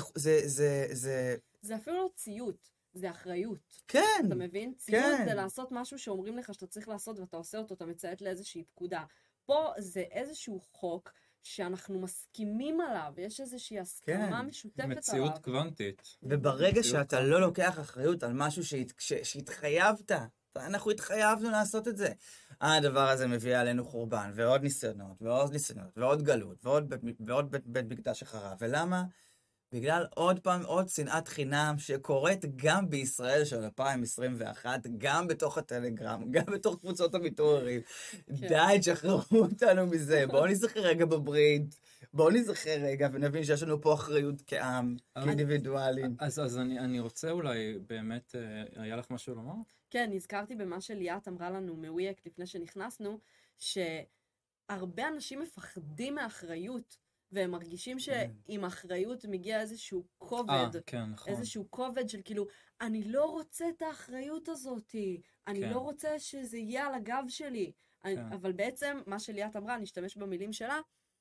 זה אפילו לא ציות, זה אחריות. כן. אתה מבין? ציות זה לעשות משהו שאומרים לך שאתה צריך לעשות ואתה עושה אותו, אתה מציית לאיזושהי פקודה. פה זה איזשהו חוק שאנחנו מסכימים עליו, יש איזושהי הסכמה משותפת עליו. מציאות קוונטית. וברגע שאתה לא לוקח אחריות על משהו שהתחייבת, אנחנו התחייבנו לעשות את זה. הדבר הזה מביא עלינו חורבן, ועוד ניסיונות, ועוד גלות, ועוד בית מקדש אחריו. ולמה? בגלל עוד פעם, עוד שנאת חינם שקורית גם בישראל של 2021, גם בתוך הטלגרם, גם בתוך קבוצות המתעוררים. די, תשחררו אותנו מזה. בואו נזכר רגע בברית, בואו נזכר רגע ונבין שיש לנו פה אחריות כעם, כאינדיבידואלים. אז אני רוצה אולי באמת, היה לך משהו לומר? כן, נזכרתי במה שליאת אמרה לנו מוויק לפני שנכנסנו, שהרבה אנשים מפחדים מאחריות, והם מרגישים שעם אחריות מגיע איזשהו כובד, כן, נכון. איזשהו כובד של כאילו, אני לא רוצה את האחריות הזאת, אני לא רוצה שזה יהיה על הגב שלי. אבל בעצם, מה שליאת אמרה, אני אשתמש במילים שלה,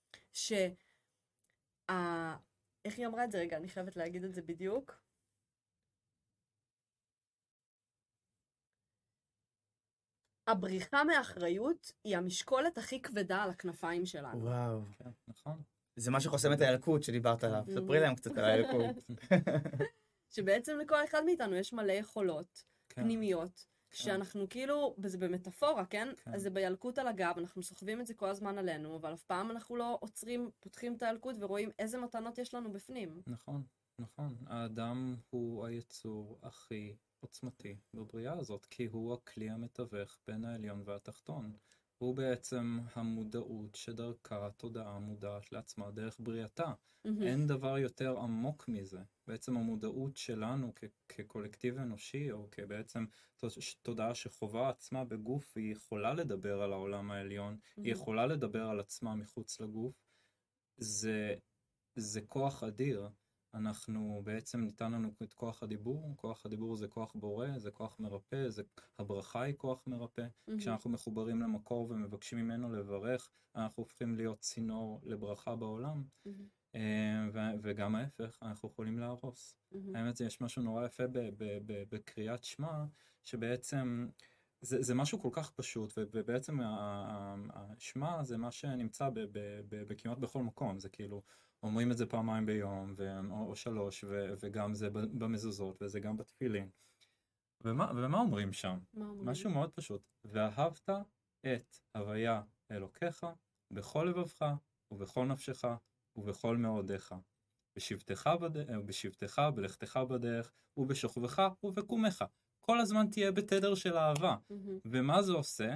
איך היא אמרה את זה? רגע, אני חייבת להגיד את זה בדיוק. הבריחה מאחריות היא המשקולת הכי כבדה על הכנפיים שלנו. וואו. כן, נכון. זה מה שחוסם את הילקוט שדיברת עליו. ספרי להם קצת על הילקוט. שבעצם לכל אחד מאיתנו יש מלא יכולות פנימיות, שאנחנו כאילו, וזה במטאפורה, כן? אז זה בילקוט על הגב, אנחנו סוחבים את זה כל הזמן עלינו, אבל אף פעם אנחנו לא עוצרים, פותחים את הילקוט ורואים איזה מתנות יש לנו בפנים. נכון, נכון. האדם הוא היצור הכי עוצמתי בבריאה הזאת, כי הוא הכלי המתווך בין העליון והתחתון. הוא בעצם המודעות שדרכה התודעה מודעת לעצמה דרך בריאתה. אין דבר יותר עמוק מזה. בעצם המודעות שלנו כקולקטיב אנושי, או כבעצם תודעה שחובה עצמה בגוף, היא יכולה לדבר על העולם העליון, היא יכולה לדבר על עצמה מחוץ לגוף. זה כוח אדיר. אנחנו בעצם ניתן לנו את כוח הדיבור. כוח הדיבור זה כוח בורא, זה כוח מרפא, הברכה היא כוח מרפא. כשאנחנו מחוברים למקור ומבקשים ממנו לברך, אנחנו הופכים להיות צינור לברכה בעולם. וגם ההפך, אנחנו יכולים להרוס. האמת, יש משהו נורא יפה בקריאת שמע, שבעצם זה משהו כל כך פשוט, ובעצם השמע זה מה שנמצא כמעט בכל מקום. זה כאילו אומרים את זה פעמיים ביום, או 3, וגם זה במזוזות, וזה גם בתפילין. ומה אומרים שם? משהו מאוד פשוט. ואהבת את הוויה אלוקיך בכל לבבך, ובכל נפשך, ובכל מאודיך. בשבתך, בלכתך בדרך, ובשוכבך, ובקומך. כל הזמן תהיה בתדר של אהבה. ומה זה עושה?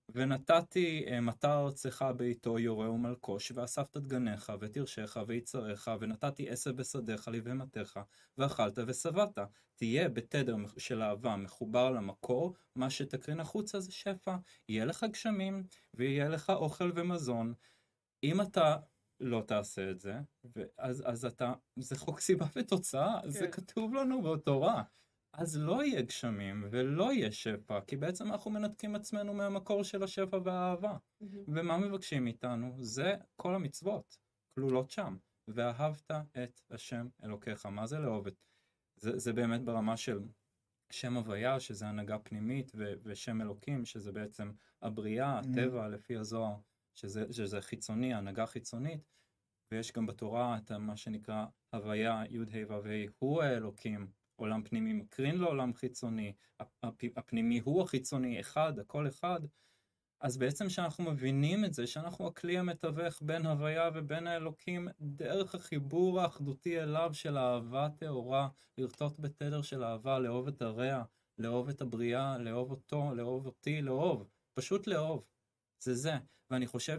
ונתתי מטר ארצך בעיתו יורה ומלקוש, ואספת דגניך ותרשך ויצריך, ונתתי עשב בשדיך לבהמתך, ואכלת ושבעת. תהיה בתדר של אהבה מחובר למקור, מה שתקרין החוצה זה שפע. יהיה לך גשמים, ויהיה לך אוכל ומזון. אם אתה לא תעשה את זה, אז זה חוק סיבה ותוצאה, זה כתוב לנו בתורה. אז לא יהיה גשמים ולא יהיה שפע, כי בעצם אנחנו מנתקים עצמנו מהמקור של השפע והאהבה. ומה מבקשים איתנו? זה כל המצוות, כלולות שם. ואהבת את השם אלוקיך. מה זה לאהוב? זה באמת ברמה של שם הוויה, שזה הנהגה פנימית, ושם אלוקים, שזה בעצם הבריאה, הטבע, לפי הזוהר, שזה חיצוני, הנהגה חיצונית. ויש גם בתורה את מה שנקרא הוויה, י' ה' ו' ה', הוא האלוקים. עולם פנימי מקרין לעולם חיצוני, הפנימי הוא החיצוני, אחד, הכל אחד. אז בעצם שאנחנו מבינים את זה, שאנחנו הכלי המתווך בין הוויה ובין האלוקים, דרך החיבור האחדותי אליו של אהבה טהורה, לרטוט בתדר של אהבה, לאהוב את הרע, לאהוב את הבריאה, לאהוב אותו, לאהוב אותי, לאהוב, פשוט לאהוב. זה. ואני חושב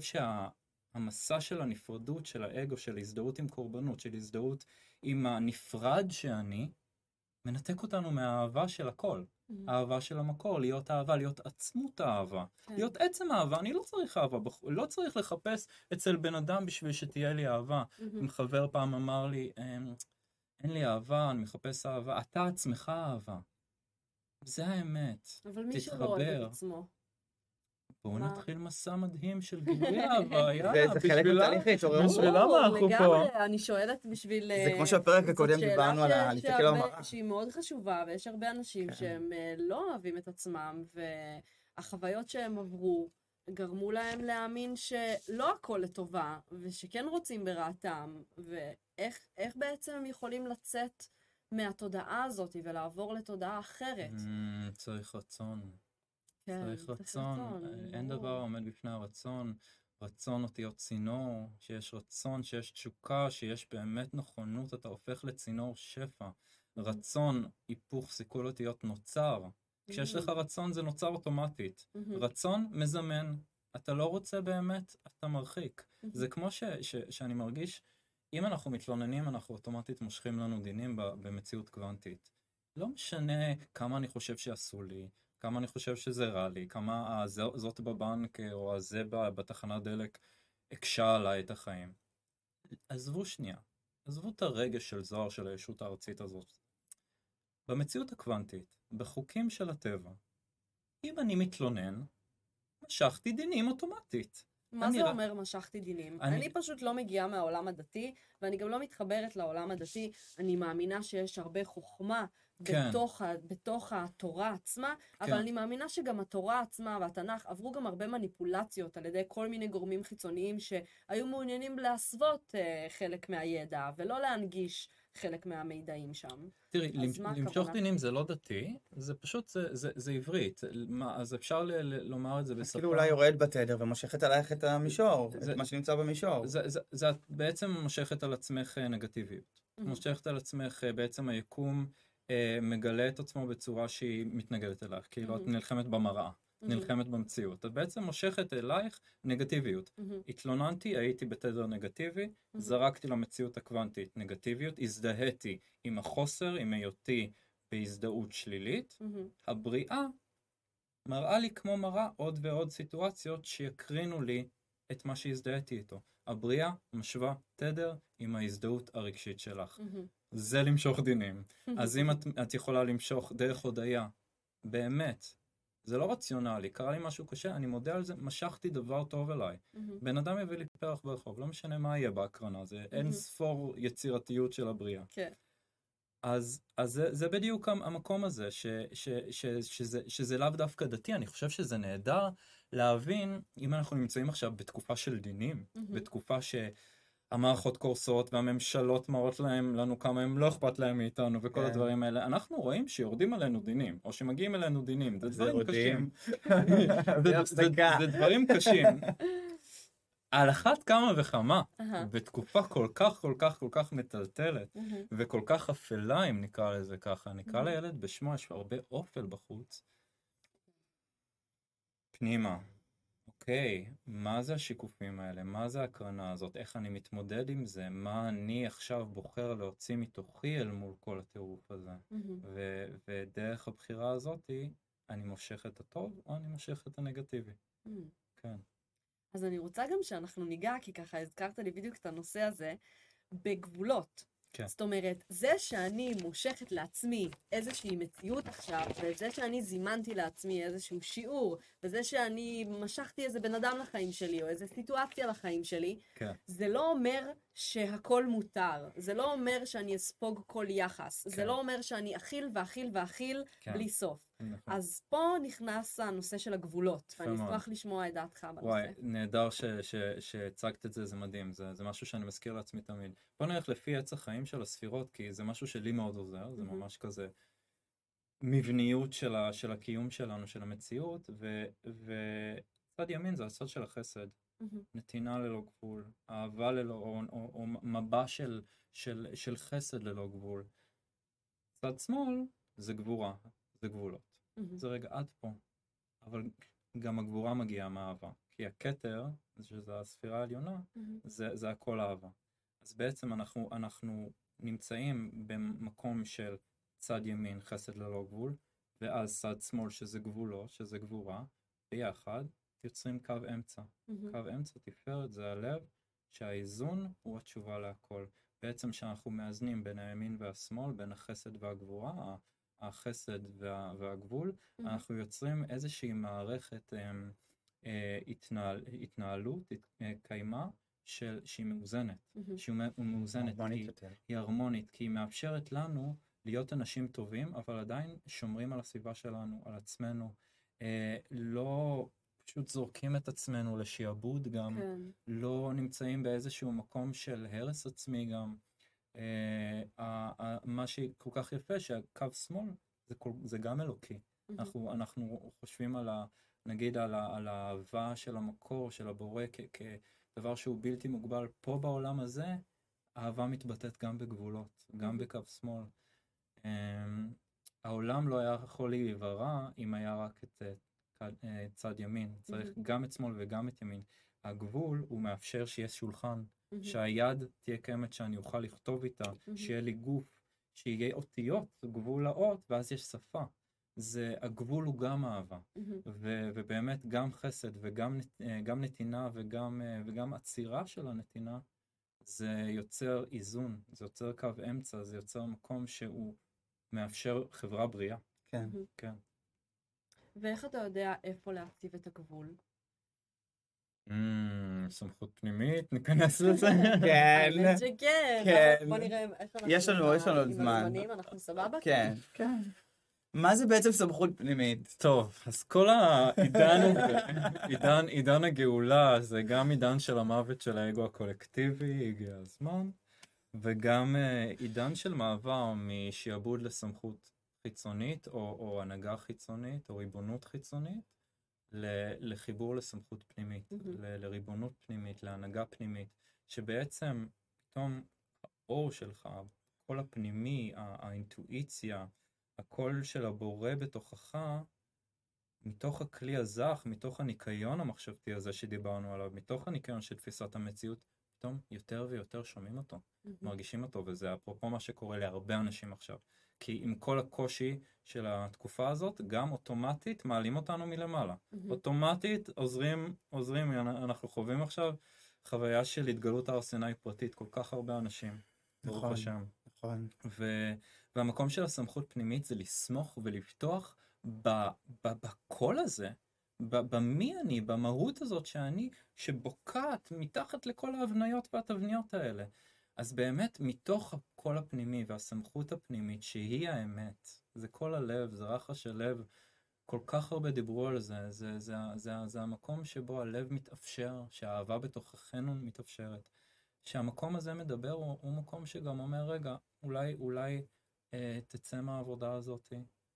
המסע של הנפרדות, של האגו, של הזדהות עם קורבנות, של הזדהות עם הנפרד שאני, מנתק אותנו מהאהבה של הכל. האהבה של המקור, להיות אהבה, להיות עצמות האהבה. להיות עצם אהבה, אני לא צריך אהבה, לא צריך לחפש אצל בן אדם בשביל שתהיה לי אהבה. אם חבר פעם אמר לי, אין לי אהבה, אני מחפש אהבה, אתה עצמך אהבה. זה האמת. אבל מי שלא אוהב את עצמו. בואו נתחיל מסע מדהים של גילוי אהבה, יאללה, זה חלק מתהליך ההתעוררות. בשבילמה אנחנו פה. אני שואלת בשביל... זה כמו שהפרק הקודם דיברנו על להסתכל על המראה. שהיא מאוד חשובה, ויש הרבה אנשים שהם לא אוהבים את עצמם, והחוויות שהם עברו גרמו להם להאמין שלא הכל לטובה, ושכן רוצים ברעתם, ואיך בעצם הם יכולים לצאת מהתודעה הזאת ולעבור לתודעה אחרת. צריך רצון. צריך רצון, אין דבר עומד בפני הרצון, רצון אותיות צינור, שיש רצון, שיש תשוקה, שיש באמת נכונות, אתה הופך לצינור שפע. רצון, היפוך סיכול אותיות נוצר. כשיש לך רצון זה נוצר אוטומטית. רצון מזמן, אתה לא רוצה באמת, אתה מרחיק. זה כמו שאני מרגיש, אם אנחנו מתלוננים, אנחנו אוטומטית מושכים לנו דינים במציאות קוונטית. לא משנה כמה אני חושב שעשו לי, כמה אני חושב שזה רע לי, כמה זאת בבנק או הזה בתחנת דלק הקשה עליי את החיים. עזבו שנייה, עזבו את הרגש של זוהר של הישות הארצית הזאת. במציאות הקוונטית, בחוקים של הטבע, אם אני מתלונן, משכתי דינים אוטומטית. מה זה אומר משכתי דינים? אני פשוט לא מגיעה מהעולם הדתי, ואני גם לא מתחברת לעולם הדתי. אני מאמינה שיש הרבה חוכמה בתוך התורה עצמה, אבל אני מאמינה שגם התורה עצמה והתנ"ך עברו גם הרבה מניפולציות על ידי כל מיני גורמים חיצוניים שהיו מעוניינים להסוות חלק מהידע, ולא להנגיש חלק מהמידעים שם. תראי, למשוך דינים זה לא דתי, זה פשוט, זה עברית. אז אפשר לומר את זה בשפה. כאילו אולי יורד בתדר ומושכת עלייך את המישור, את מה שנמצא במישור. זה בעצם מושכת על עצמך נגטיביות. מושכת על עצמך בעצם היקום מגלה את עצמו בצורה שהיא מתנגדת אלייך. כאילו את נלחמת במראה, נלחמת במציאות. את בעצם מושכת אלייך נגטיביות. התלוננתי, הייתי בתדר נגטיבי, זרקתי למציאות הקוונטית נגטיביות, הזדהיתי עם החוסר, עם היותי בהזדהות שלילית. הבריאה מראה לי כמו מראה עוד ועוד סיטואציות שיקרינו לי את מה שהזדהיתי איתו. הבריאה משווה תדר עם ההזדהות הרגשית שלך. זה למשוך דינים. אז אם את יכולה למשוך דרך הודעה, באמת, זה לא רציונלי, קרה לי משהו קשה, אני מודה על זה, משכתי דבר טוב אליי. בן אדם יביא לי פרח ברחוב, לא משנה מה יהיה בהקרנה, זה אין ספור יצירתיות של הבריאה. אז זה בדיוק המקום הזה, שזה לאו דווקא דתי. אני חושב שזה נהדר להבין, אם אנחנו נמצאים עכשיו בתקופה של דינים, בתקופה המערכות קורסות והממשלות מראות לנו כמה הם לא אכפת להם מאיתנו וכל כן. הדברים האלה, אנחנו רואים שיורדים עלינו דינים, או שמגיעים אלינו דינים, זה דברים זהודים. קשים. בהפסקה. זה דברים קשים. על אחת כמה וכמה, אהה. בתקופה כל כך מטלטלת, וכל כך אפלה, אם נקרא לזה ככה, נקרא לילד בשמו, יש הרבה אופל בחוץ. פנימה, אוקיי, מה זה השיקופים האלה? מה זה הקרנה הזאת? איך אני מתמודד עם זה? מה אני עכשיו בוחר להוציא מתוכי אל מול כל הטירוף הזה? ודרך הבחירה הזאת, אני מושך את הטוב, או אני מושך את הנגטיבי. כן. אז אני רוצה גם שאנחנו ניגע, כי ככה הזכרת לי בדיוק את הנושא הזה, בגבולות. כן. זאת אומרת, זה שאני מושכת לעצמי איזושהי מציאות עכשיו, וזה שאני זימנתי לעצמי איזשהו שיעור, וזה שאני משכתי איזה בן אדם לחיים שלי, או איזו סיטואציה לחיים שלי, כן. זה לא אומר שהכל מותר. זה לא אומר שאני אספוג כל יחס. כן. זה לא אומר שאני אכיל ואכיל ואכיל כן. בלי סוף. נכון. אז פה נכנס הנושא של הגבולות, ואני מאוד. אשמח לשמוע את דעתך בנושא. וואי, נהדר שהצגת את זה, זה מדהים, זה משהו שאני מזכיר לעצמי תמיד. בוא נלך לפי עץ החיים של הספירות, כי זה משהו שלי מאוד עוזר, זה ממש כזה מבניות של הקיום שלנו, של המציאות, וצד ימין זה הצד של החסד, נתינה ללא גבול, אהבה ללא, או מבע של חסד ללא גבול. צד שמאל זה גבורה, זה גבולות. זה רגע עד פה, אבל גם הגבורה מגיעה מאהבה, כי הכתר, שזה הספירה העליונה, זה הכל אהבה. אז בעצם אנחנו נמצאים במקום של צד ימין, חסד ללא גבול, ואז צד שמאל שזה גבולות, שזה גבורה, ביחד יוצרים קו אמצע. קו אמצע תפארת זה הלב, שהאיזון הוא התשובה להכל. בעצם שאנחנו מאזנים בין הימין והשמאל, בין החסד והגבורה, החסד והגבול, אנחנו יוצרים איזושהי מערכת התנהלות, קיימה, שהיא מאוזנת. שהיא מאוזנת, היא הרמונית, כי היא מאפשרת לנו להיות אנשים טובים, אבל עדיין שומרים על הסביבה שלנו, על עצמנו. לא פשוט זורקים את עצמנו לשיעבוד גם, לא נמצאים באיזשהו מקום של הרס עצמי גם. מה שכל כך יפה שהקו שמאל זה גם אלוקי. אנחנו חושבים נגיד על האהבה של המקור, של הבורא, כדבר שהוא בלתי מוגבל. פה בעולם הזה, אהבה מתבטאת גם בגבולות, גם בקו שמאל. העולם לא היה יכול להיברא אם היה רק את צד ימין. צריך גם את שמאל וגם את ימין. הגבול הוא מאפשר שיהיה שולחן, שהיד תהיה קיימת שאני אוכל לכתוב איתה, שיהיה לי גוף, שיהיה אותיות, גבול האות, ואז יש שפה. הגבול הוא גם אהבה, ובאמת גם חסד וגם נתינה וגם עצירה של הנתינה, זה יוצר איזון, זה יוצר קו אמצע, זה יוצר מקום שהוא מאפשר חברה בריאה. כן. כן. ואיך אתה יודע איפה להציב את הגבול? סמכות פנימית, ניכנס לזה. כן. האמת שכן. כן. בוא נראה איך אנחנו... יש לנו עוד זמן. הזמנים, אנחנו סבבה? כן. כן. מה זה בעצם סמכות פנימית? טוב, אז כל העידן הזה, עידן הגאולה, זה גם עידן של המוות של האגו הקולקטיבי, הגיע הזמן, וגם עידן של מעבר משעבוד לסמכות חיצונית, או הנהגה חיצונית, או ריבונות חיצונית, לחיבור לסמכות פנימית, לריבונות פנימית, להנהגה פנימית, שבעצם פתאום האור שלך, כל הפנימי, האינטואיציה, הקול של הבורא בתוכך, מתוך הכלי הזך, מתוך הניקיון המחשבתי הזה שדיברנו עליו, מתוך הניקיון של תפיסת המציאות, פתאום יותר ויותר שומעים אותו, מרגישים אותו, וזה אפרופו מה שקורה להרבה אנשים עכשיו. כי עם כל הקושי של התקופה הזאת, גם אוטומטית מעלים אותנו מלמעלה. אוטומטית עוזרים, אנחנו חווים עכשיו חוויה של התגלות הר סיני פרטית, כל כך הרבה אנשים. ברוך השם. נכון. והמקום של הסמכות פנימית זה לסמוך ולפתוח בקול הזה, במי אני, במהות הזאת שבוקעת מתחת לכל ההבניות והתבניות האלה. אז באמת מתוך הקול הפנימי והסמכות הפנימית שהיא האמת, זה כל הלב, זה רחש הלב, כל כך הרבה דיברו על זה, זה המקום שבו הלב מתאפשר, שהאהבה בתוכנו מתאפשרת, שהמקום הזה מדבר הוא מקום שגם אומר, רגע, אולי תצא מהעבודה הזאת,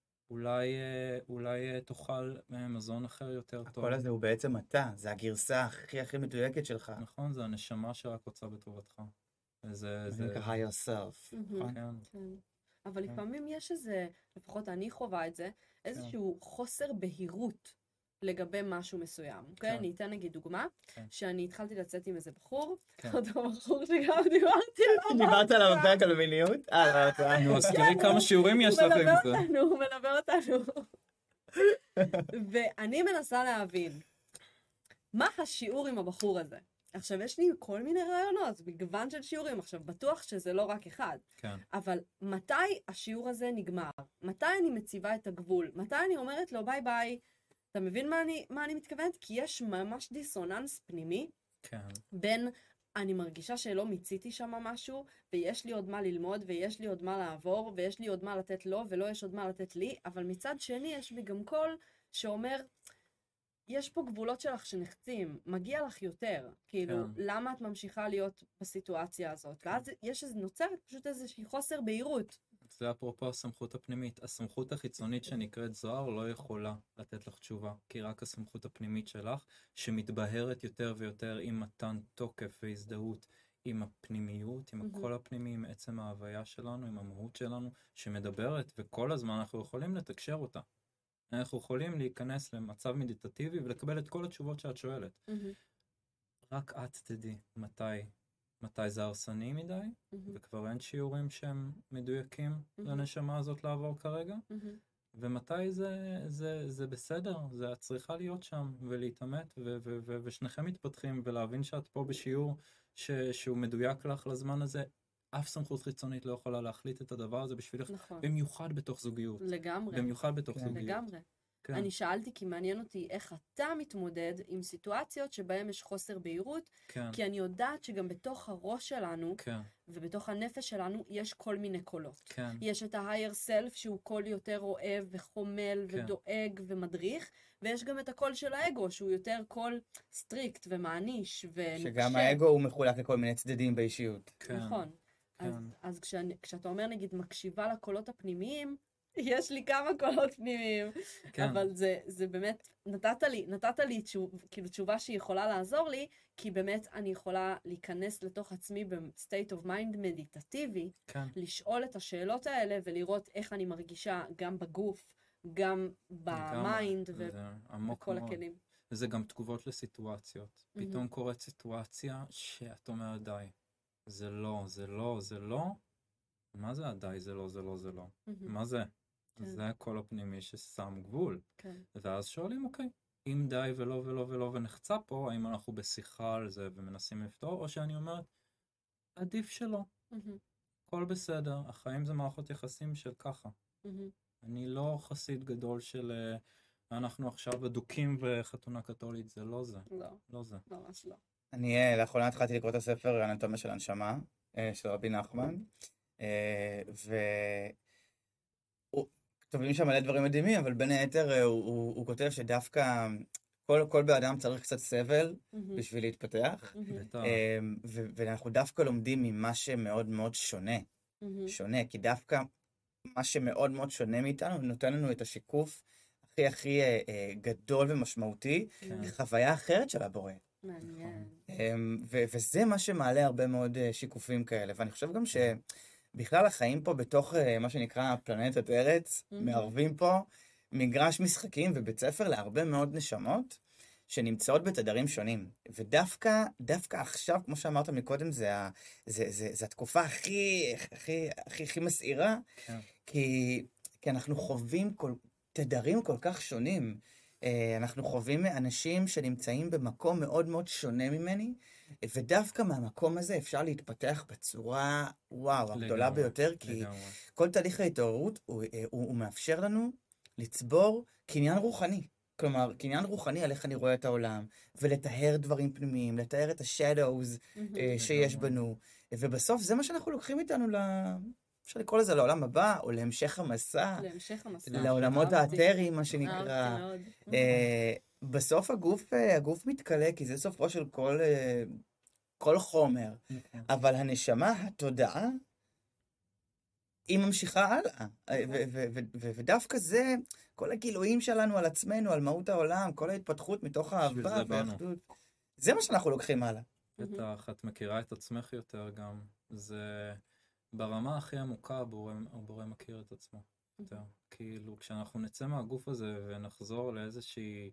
אולי תאכל מזון אחר יותר טוב. הקול הזה הוא בעצם אתה, זה הגרסה הכי מדויקת שלך. נכון, זה הנשמה שרק רוצה בטובתך. זה נקרא higher self. כן. אבל לפעמים יש איזה, לפחות אני חווה את זה, איזשהו חוסר בהירות לגבי משהו מסוים. אוקיי? אני אתן נגיד דוגמה, שאני התחלתי לצאת עם איזה בחור, אותו בחור שגם דיברתי עליו. דיברת עליו בפרק על מיניות? נו, אז תראי כמה שיעורים יש לך עם זה. הוא מלווה אותנו. ואני מנסה להבין, מה השיעור עם הבחור הזה? עכשיו, יש לי כל מיני רעיונות, מגוון של שיעורים. עכשיו, בטוח שזה לא רק אחד. כן. אבל מתי השיעור הזה נגמר? מתי אני מציבה את הגבול? מתי אני אומרת לו ביי ביי? אתה מבין מה אני מתכוונת? כי יש ממש דיסוננס פנימי. כן. בין אני מרגישה שלא מיציתי שם משהו, ויש לי עוד מה ללמוד, ויש לי עוד מה לעבור, ויש לי עוד מה לתת לו, ולא יש עוד מה לתת לי, אבל מצד שני יש בי גם קול שאומר, יש פה גבולות שלך שנחצים, מגיע לך יותר. כאילו, למה את ממשיכה להיות בסיטואציה הזאת? ואז נוצרת פשוט איזושהי חוסר בהירות. זה אפרופו הסמכות הפנימית. הסמכות החיצונית שנקראת זוהר לא יכולה לתת לך תשובה, כי רק הסמכות הפנימית שלך, שמתבהרת יותר ויותר עם מתן תוקף והזדהות עם הפנימיות, עם הקול הפנימי, עם עצם ההוויה שלנו, עם המהות שלנו, שמדברת, וכל הזמן אנחנו יכולים לתקשר אותה. אנחנו יכולים להיכנס למצב מדיטטיבי ולקבל את כל התשובות שאת שואלת. רק את תדעי מתי זה הרסני מדי, וכבר אין שיעורים שהם מדויקים לנשמה הזאת לעבור כרגע, ומתי זה בסדר, זה את צריכה להיות שם ולהתאמת, ושניכם מתפתחים ולהבין שאת פה בשיעור שהוא מדויק לך לזמן הזה. אף סמכות חיצונית לא יכולה להחליט את הדבר הזה בשבילך, במיוחד בתוך זוגיות. לגמרי. במיוחד בתוך זוגיות. לגמרי. אני שאלתי כי מעניין אותי איך אתה מתמודד עם סיטואציות שבהן יש חוסר בהירות, כי אני יודעת שגם בתוך הראש שלנו, ובתוך הנפש שלנו, יש כל מיני קולות. יש את ה-higher self שהוא קול יותר אוהב וחומל ודואג ומדריך, ויש גם את הקול של האגו שהוא יותר קול סטריקט ומעניש ונוקשה. שגם האגו הוא מחולק לכל מיני צדדים באישיות. נכון. אז כשאתה אומר נגיד מקשיבה לקולות הפנימיים, יש לי כמה קולות פנימיים, אבל זה באמת, נתת לי כאילו תשובה שהיא יכולה לעזור לי, כי באמת אני יכולה להיכנס לתוך עצמי ב-state of mind מדיטטיבי, לשאול את השאלות האלה ולראות איך אני מרגישה גם בגוף, גם במיינד וכל הכלים. וזה גם תגובות לסיטואציות. פתאום קורית סיטואציה שאת אומרת די. זה לא. מה זה הדי? זה לא. מה זה? זה הקול הפנימי ששם גבול. ואז שואלים, אוקיי, אם די ולא ונחצה פה, האם אנחנו בשיחה על זה ומנסים לפתור, או שאני אומרת, עדיף שלא. הכל בסדר, החיים זה מערכות יחסים של ככה. אני לא חסיד גדול של אנחנו עכשיו אדוקים וחתונה קתולית, זה לא זה. לא זה. ממש לא. אני לאחרונה התחלתי לקרוא את הספר אנטומיה של הנשמה, של רבי נחמן, וכתובים שם מלא דברים מדהימים, אבל בין היתר הוא כותב שדווקא כל באדם צריך קצת סבל בשביל להתפתח, ואנחנו דווקא לומדים ממה שמאוד מאוד שונה, כי דווקא מה שמאוד מאוד שונה מאיתנו נותן לנו את השיקוף הכי גדול ומשמעותי, לחוויה אחרת של הבורא. מעניין. וזה מה שמעלה הרבה מאוד שיקופים כאלה, ואני חושב גם שבכלל החיים פה בתוך מה שנקרא פלנטת ארץ, מערבים פה מגרש משחקים ובית ספר להרבה מאוד נשמות שנמצאות בתדרים שונים, ודווקא עכשיו, כמו שאמרת מקודם, זה התקופה הכי מסעירה, כי אנחנו חווים תדרים כל כך שונים, אנחנו חווים אנשים שנמצאים במקום מאוד מאוד שונה ממני, ודווקא מהמקום הזה אפשר להתפתח בצורה, הגדולה ביותר, כי כל תהליך ההתעוררות הוא מאפשר לנו לצבור קניין רוחני. כלומר, קניין רוחני על איך אני רואה את העולם, ולתאר דברים פנימיים, לתאר את ה-shadows שיש בנו, ובסוף זה מה שאנחנו לוקחים איתנו אפשר לקרוא לזה לעולם הבא, או להמשך המסע, לעולמות האתרים, מה שנקרא. בסוף הגוף מתקלה, כי זה סופו של כל חומר, נכון. אבל הנשמה, התודעה, היא ממשיכה הלאה. ודווקא זה, כל הגילויים שלנו על עצמנו, על מהות העולם, כל ההתפתחות מתוך בשביל האהבה זה באנו. והאחדות, זה מה שאנחנו לוקחים הלאה. בטח, את מכירה את עצמך יותר גם. זה ברמה הכי עמוקה, הבורא מכיר את עצמו יותר. כאילו, כשאנחנו נצא מהגוף הזה ונחזור לאיזושהי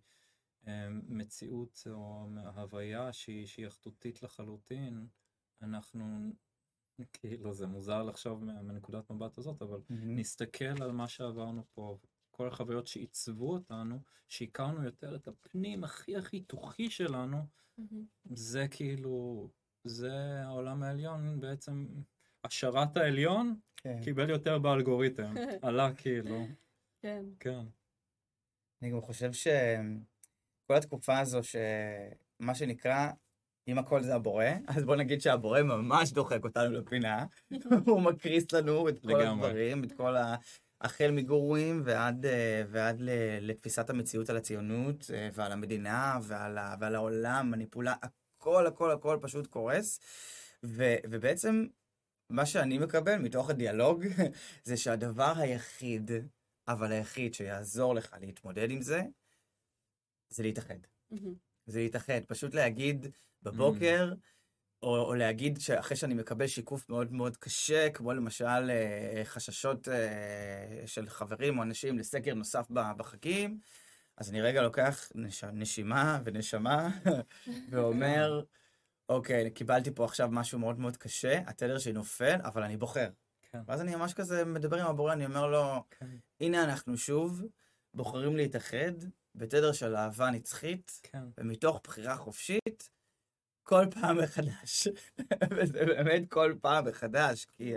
מציאות או הוויה שהיא אחדותית לחלוטין, אנחנו, כאילו, זה מוזר לחשוב מנקודת מבט הזאת, אבל נסתכל על מה שעברנו פה, כל החוויות שעיצבו אותנו, שהכרנו יותר את הפנים הכי תוכי שלנו, זה כאילו, זה העולם העליון בעצם, השרת העליון קיבל יותר באלגוריתם, עלה כאילו. כן. כן. אני גם חושב שכל התקופה הזו, שמה שנקרא, אם הכל זה הבורא, אז בוא נגיד שהבורא ממש דוחק אותנו לפינה, הוא מקריס לנו את כל הדברים, את כל החל מגורים ועד לתפיסת המציאות על הציונות ועל המדינה ועל העולם, מניפולה, הכל פשוט קורס, ובעצם מה שאני מקבל מתוך הדיאלוג זה שהדבר היחיד, אבל היחיד שיעזור לך להתמודד עם זה, זה להתאחד. זה להתאחד, פשוט להגיד בבוקר, או להגיד שאחרי שאני מקבל שיקוף מאוד מאוד קשה, כמו למשל חששות של חברים או אנשים לסקר נוסף בחגים, אז אני רגע לוקח נשימה ונשמה, ואומר, אוקיי, קיבלתי פה עכשיו משהו מאוד מאוד קשה, התדר שלי נופל, אבל אני בוחר. כן. ואז אני ממש כזה מדבר עם הבורא, אני אומר לו, הנה אנחנו שוב בוחרים להתאחד, בתדר של אהבה נצחית, כן. ומתוך בחירה חופשית, כל פעם מחדש. וזה באמת כל פעם מחדש, כי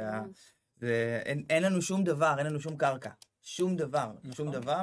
אין לנו שום דבר, אין לנו שום קרקע. שום דבר, שום דבר,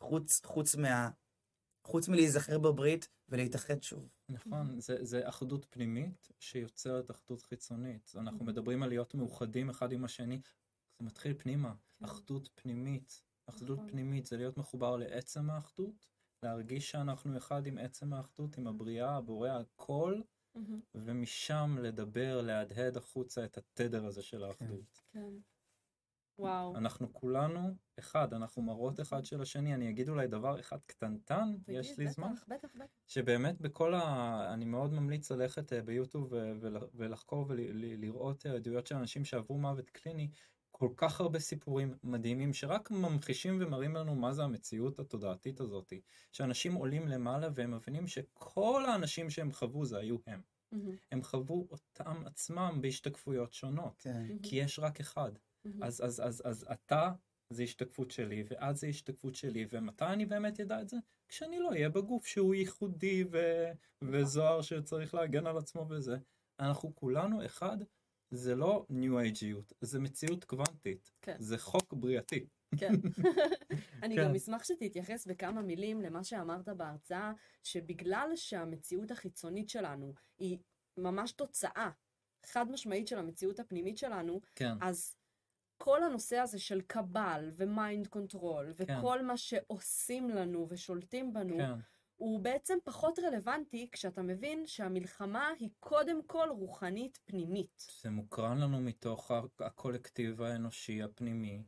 חוץ מלהיזכר בברית ולהתאחד שוב. נכון, זה אחדות פנימית שיוצרת אחדות חיצונית. אנחנו מדברים על להיות מאוחדים אחד עם השני, זה מתחיל פנימה, אחדות פנימית. אחדות פנימית זה להיות מחובר לעצם האחדות, להרגיש שאנחנו אחד עם עצם האחדות, עם הבריאה, הבורא, הכל, ומשם לדבר, להדהד החוצה את התדר הזה של האחדות. כן. וואו. אנחנו כולנו אחד, אנחנו מראות אחד של השני. אני אגיד אולי דבר אחד קטנטן, יש לי זמן? בטח. שבאמת אני מאוד ממליץ ללכת ביוטיוב ולחקור ולראות עדויות של אנשים שעברו מוות קליני, כל כך הרבה סיפורים מדהימים שרק ממחישים ומראים לנו מה זה המציאות התודעתית הזאת. שאנשים עולים למעלה והם מבינים שכל האנשים שהם חוו זה היו הם. הם חוו אותם עצמם בהשתקפויות שונות, כי יש רק אחד. אז אתה זה השתקפות שלי, ואת זה השתקפות שלי, ומתי אני באמת ידע את זה? כשאני לא אהיה בגוף שהוא ייחודי וזוהר שצריך להגן על עצמו וזה. אנחנו כולנו אחד, זה לא ניו אייג'יות, זה מציאות קוונטית, זה חוק בריאתי. כן. אני גם אשמח שתתייחס בכמה מילים למה שאמרת בהרצאה, שבגלל שהמציאות החיצונית שלנו היא ממש תוצאה חד משמעית של המציאות הפנימית שלנו, אז כל הנושא הזה של קבל ומיינד קונטרול, וכל מה שעושים לנו ושולטים בנו, הוא בעצם פחות רלוונטי כשאתה מבין שהמלחמה היא קודם כל רוחנית פנימית. זה מוקרן לנו מתוך הקולקטיב האנושי הפנימי,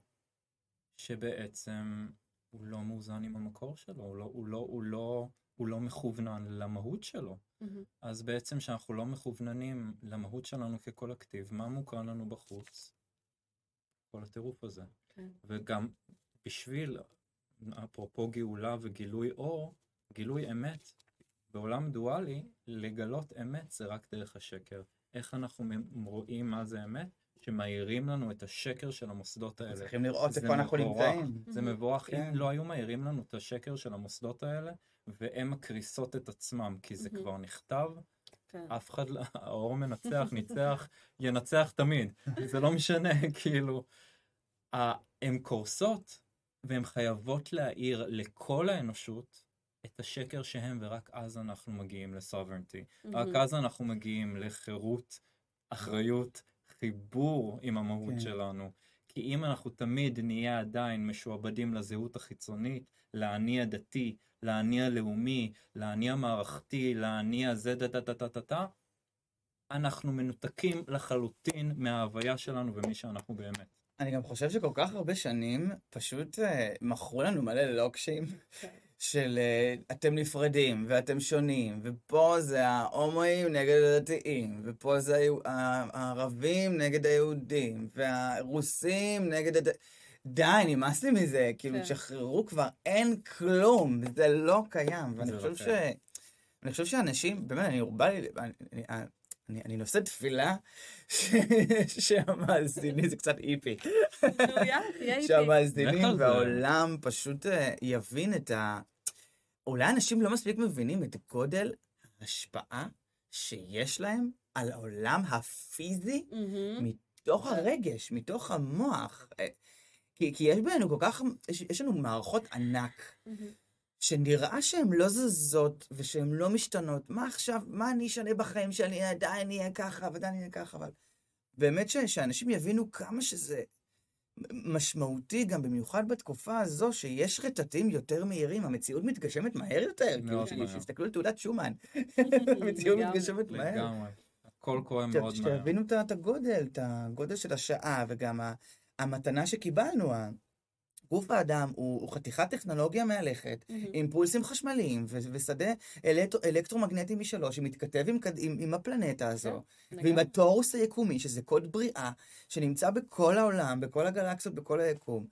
שבעצם הוא לא מאוזן עם המקור שלו, הוא לא מכוונן למהות שלו. אז בעצם שאנחנו לא מכווננים למהות שלנו כקולקטיב, מה מוקרן לנו בחוץ? כל הטירוף הזה. וגם בשביל, אפרופו גאולה וגילוי אור, גילוי אמת, בעולם דואלי, לגלות אמת זה רק דרך השקר. איך אנחנו רואים מה זה אמת? שמאירים לנו את השקר של המוסדות האלה. צריכים לראות איפה אנחנו נמצאים. זה מבורך. אם לא היו מאירים לנו את השקר של המוסדות האלה, והם מקריסות את עצמם, כי זה כבר נכתב, אף אחד, האור מנצח, ניצח, ינצח תמיד. זה לא משנה, כאילו. הן קורסות, והן חייבות להעיר לכל האנושות את השקר שהם, ורק אז אנחנו מגיעים לסוברנטי. רק אז אנחנו מגיעים לחירות, אחריות, חיבור עם המהות שלנו. כי אם אנחנו תמיד נהיה עדיין משועבדים לזהות החיצונית, לעני הדתי, לעני הלאומי, לעני המערכתי, לעני הזה, אנחנו מנותקים לחלוטין מההוויה שלנו ומי שאנחנו באמת. אני גם חושב שכל כך הרבה שנים פשוט מכרו לנו מלא לוקשים של אתם נפרדים ואתם שונים, ופה זה ההומואים נגד הדתיים, ופה זה הערבים נגד היהודים, והרוסים נגד די, נמאס לי מזה, כאילו, תשחררו כבר, אין כלום, זה לא קיים, ואני חושב שאנשים, באמת, אני נושא תפילה שהמאזינים, זה קצת איפי, שהמאזינים והעולם פשוט יבין אולי אנשים לא מספיק מבינים את גודל ההשפעה שיש להם על העולם הפיזי מתוך הרגש, מתוך המוח. כי יש בינינו כל כך, יש לנו מערכות ענק, שנראה שהן לא זזות ושהן לא משתנות. מה עכשיו, מה אני אשנה בחיים שלי? עדיין נהיה ככה ועדיין נהיה ככה, אבל באמת שאנשים יבינו כמה שזה משמעותי, גם במיוחד בתקופה הזו, שיש רטטים יותר מהירים, המציאות מתגשמת מהר יותר, כאילו שיסתכלו על תעודת שומן, המציאות מתגשמת מהר. לגמרי, הכל קורה מאוד מהר. שתבינו את הגודל של השעה, וגם המתנה שקיבלנו, גוף האדם הוא חתיכת טכנולוגיה מהלכת, עם פולסים חשמליים, ושדה אלקטרומגנטי משלו, שמתכתב עם הפלנטה הזו, ועם הטורוס היקומי, שזה קוד בריאה, שנמצא בכל העולם, בכל הגלקסיות, בכל היקום.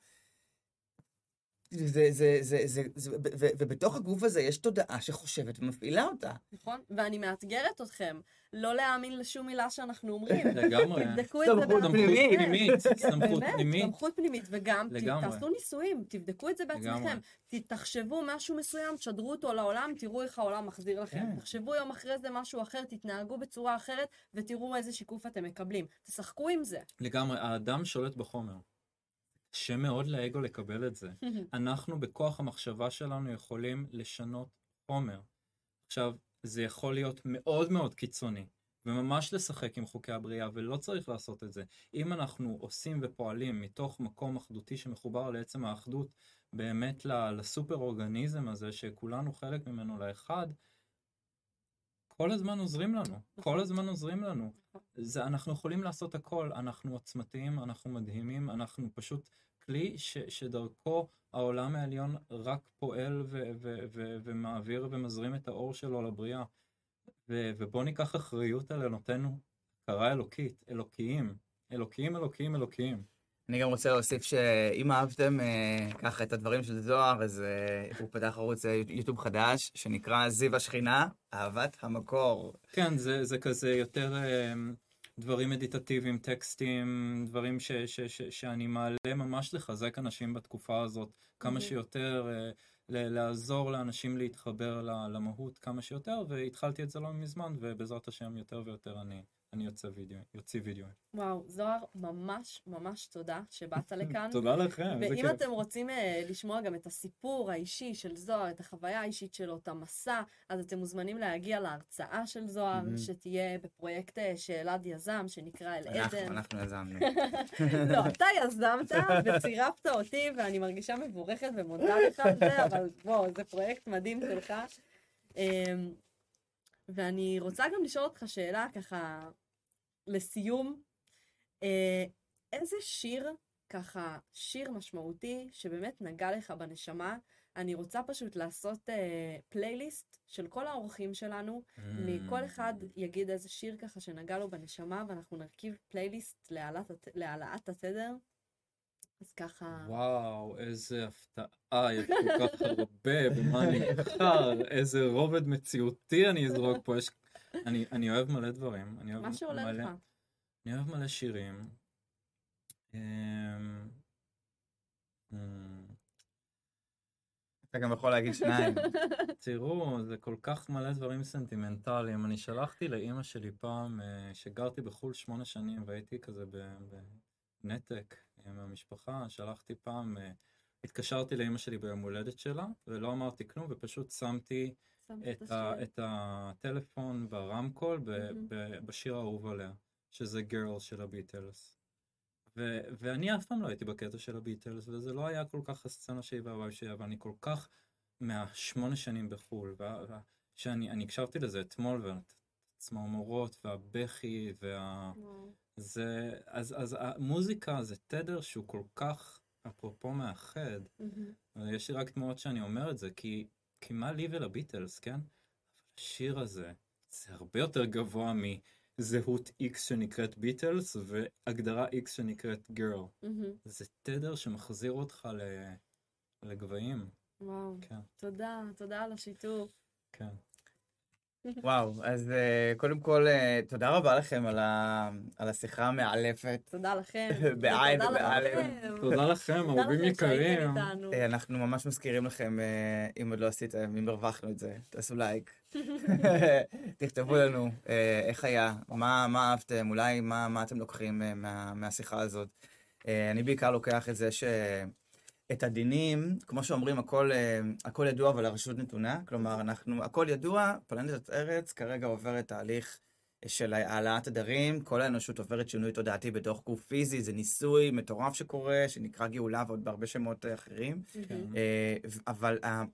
ובתוך הגוף הזה יש תודעה שחושבת ומפעילה אותה. נכון, ואני מאתגרת אתכם לא להאמין לשום מילה שאנחנו אומרים. לגמרי. תבדקו את זה סמכות פנימית. סמכות פנימית, וגם תעשו ניסויים, תבדקו את זה בעצמכם. תחשבו משהו מסוים, תשדרו אותו לעולם, תראו איך העולם מחזיר לכם. תחשבו יום אחרי זה משהו אחר, תתנהגו בצורה אחרת, ותראו איזה שיקוף אתם מקבלים. תשחקו עם זה. לגמרי, האדם שולט בחומר. קשה מאוד לאגו לקבל את זה. אנחנו בכוח המחשבה שלנו יכולים לשנות חומר. עכשיו, זה יכול להיות מאוד מאוד קיצוני, וממש לשחק עם חוקי הבריאה, ולא צריך לעשות את זה. אם אנחנו עושים ופועלים מתוך מקום אחדותי שמחובר לעצם האחדות, באמת לסופר אורגניזם הזה, שכולנו חלק ממנו לאחד, כל הזמן עוזרים לנו. כל הזמן עוזרים לנו. אנחנו יכולים לעשות הכל, אנחנו עצמתיים, אנחנו מדהימים, אנחנו פשוט כלי שדרכו העולם העליון רק פועל ומעביר ומזרים את האור שלו לבריאה. ובוא ניקח אחריות על נותנו, הכרה אלוקית, אלוקיים. אני גם רוצה להוסיף שאם אהבתם ככה את הדברים של זוהר, אז הוא פתח ערוץ יוטיוב חדש, שנקרא זיו השכינה, אהבת המקור. כן, זה כזה יותר דברים מדיטטיביים, טקסטים, דברים שאני מעלה ממש לחזק אנשים בתקופה הזאת, כמה שיותר לעזור לאנשים להתחבר למהות כמה שיותר, והתחלתי את זה לא מזמן, ובעזרת השם יותר ויותר אני יוציא וידאו. וואו, זוהר, ממש ממש תודה שבאת לכאן. תודה לכם, איזה כיף. ואם אתם רוצים לשמוע גם את הסיפור האישי של זוהר, את החוויה האישית שלו, את המסע, אז אתם מוזמנים להגיע להרצאה של זוהר, שתהיה בפרויקט שאלעד יזם, שנקרא אל עדן. אנחנו יזמנו. לא, אתה יזמת וצירפת אותי, ואני מרגישה מבורכת ומודה לך על זה, אבל בוא, זה פרויקט מדהים שלך. ואני רוצה גם לשאול אותך שאלה ככה לסיום, איזה שיר, ככה שיר משמעותי שבאמת נגע לך בנשמה, אני רוצה פשוט לעשות פלייליסט של כל האורחים שלנו, מכל אחד יגיד איזה שיר ככה שנגע לו בנשמה, ואנחנו נרכיב פלייליסט להעלאת התדר. אז ככה... וואו, איזה הפתעה, יש כל כך הרבה, במה אני אבחר, איזה רובד מציאותי אני אזרוק פה. אני אוהב מלא דברים. מה שעולה לך. אני אוהב מלא שירים. אתה גם יכול להגיד שניים. תראו, זה כל כך מלא דברים סנטימנטליים. אני שלחתי לאמא שלי פעם, שגרתי בחול 8 שנים, והייתי כזה בנתק עם המשפחה. שלחתי פעם, התקשרתי לאמא שלי ביום הולדת שלה, ולא אמרתי כלום, ופשוט שמתי את הטלפון ברמקול בשיר האהוב עליה, שזה Girl של הביטלס. ואני אף פעם לא הייתי בקטע של הביטלס, וזה לא היה כל כך הסצנה שהיא והוואי שלי, אבל אני כל כך מה8 שנים בחול, שאני הקשבתי לזה אתמול, הצמרמורות והבכי אז המוזיקה זה תדר שהוא כל כך, אפרופו מאחד, יש לי רק תמונות שאני אומר את זה, כי מה לי ולביטלס, כן? השיר הזה, זה הרבה יותר גבוה מזהות X שנקראת ביטלס, והגדרה X שנקראת גרל. זה תדר שמחזיר אותך לגבהים. וואו, תודה על השיתוף. כן. וואו, אז קודם כל, תודה רבה לכם על השיחה המאלפת. תודה לכם. בעין ובאלף. תודה לכם, אהובים יקרים. אנחנו ממש מזכירים לכם, אם עוד לא עשיתם, אם הרווחנו את זה, תעשו לייק. תכתבו לנו איך היה, מה אהבתם, אולי מה אתם לוקחים מהשיחה הזאת. אני בעיקר לוקח את זה את הדינים, כמו שאומרים, הכל ידוע, אבל הרשות נתונה. כלומר, הכל ידוע, פלנטת ארץ כרגע עוברת תהליך של העלאת תדרים, כל האנושות עוברת שינוי תודעתי בתוך גוף פיזי, זה ניסוי מטורף שקורה, שנקרא גאולה ועוד בהרבה שמות אחרים. אבל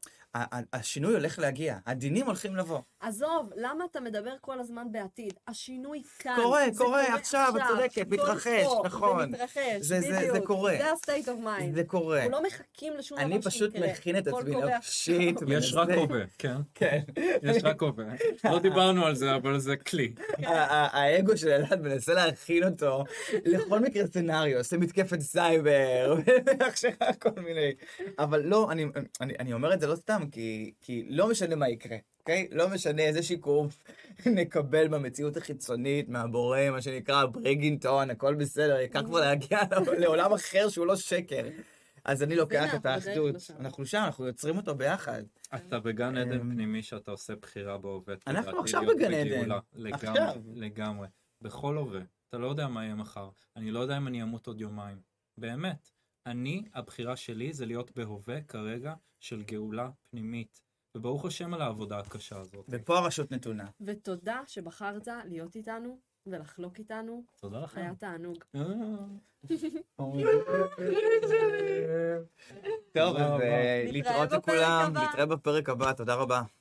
השינוי הולך להגיע, הדינים הולכים לבוא. עזוב, למה אתה מדבר כל הזמן בעתיד? השינוי כאן. קורה, עכשיו, את צודקת, מתרחש, נכון. זה מתרחש, זה קורה. זה ה-state of mind. זה קורה. אנחנו לא מחכים לשום דבר אני פשוט מכין את עצמי נפשית. יש רק הווה, כן. יש רק הווה. לא דיברנו על זה, אבל זה כלי. האגו של אלעד מנסה להכין אותו לכל מקרה סצנריו, עושה מתקפת סייבר, ועכשיו כל מיני. אבל לא, אני אומר את זה לא סתם, כי לא משנה מה יקרה, אוקיי? לא משנה איזה שיקוף נקבל במציאות החיצונית, מהבורא, מה שנקרא בריגינטון, הכל בסדר, יקר כבר להגיע לעולם אחר שהוא לא שקר. אז אני לוקח את האחדות, אנחנו שם, אנחנו יוצרים אותו ביחד. אתה בגן עדן פנימי שאתה עושה בחירה בהווה. אנחנו עכשיו בגן עדן. לגמרי. בכל הווה. אתה לא יודע מה יהיה מחר. אני לא יודע אם אני אמות עוד יומיים. באמת. הבחירה שלי זה להיות בהווה כרגע של גאולה פנימית. וברוך השם על העבודה הקשה הזאת. ופה הרשות נתונה. ותודה שבחרת להיות איתנו ולחלוק איתנו. תודה לכם. היה תענוג. טוב, אז להתראות לכולם, נתראה בפרק הבא, תודה רבה.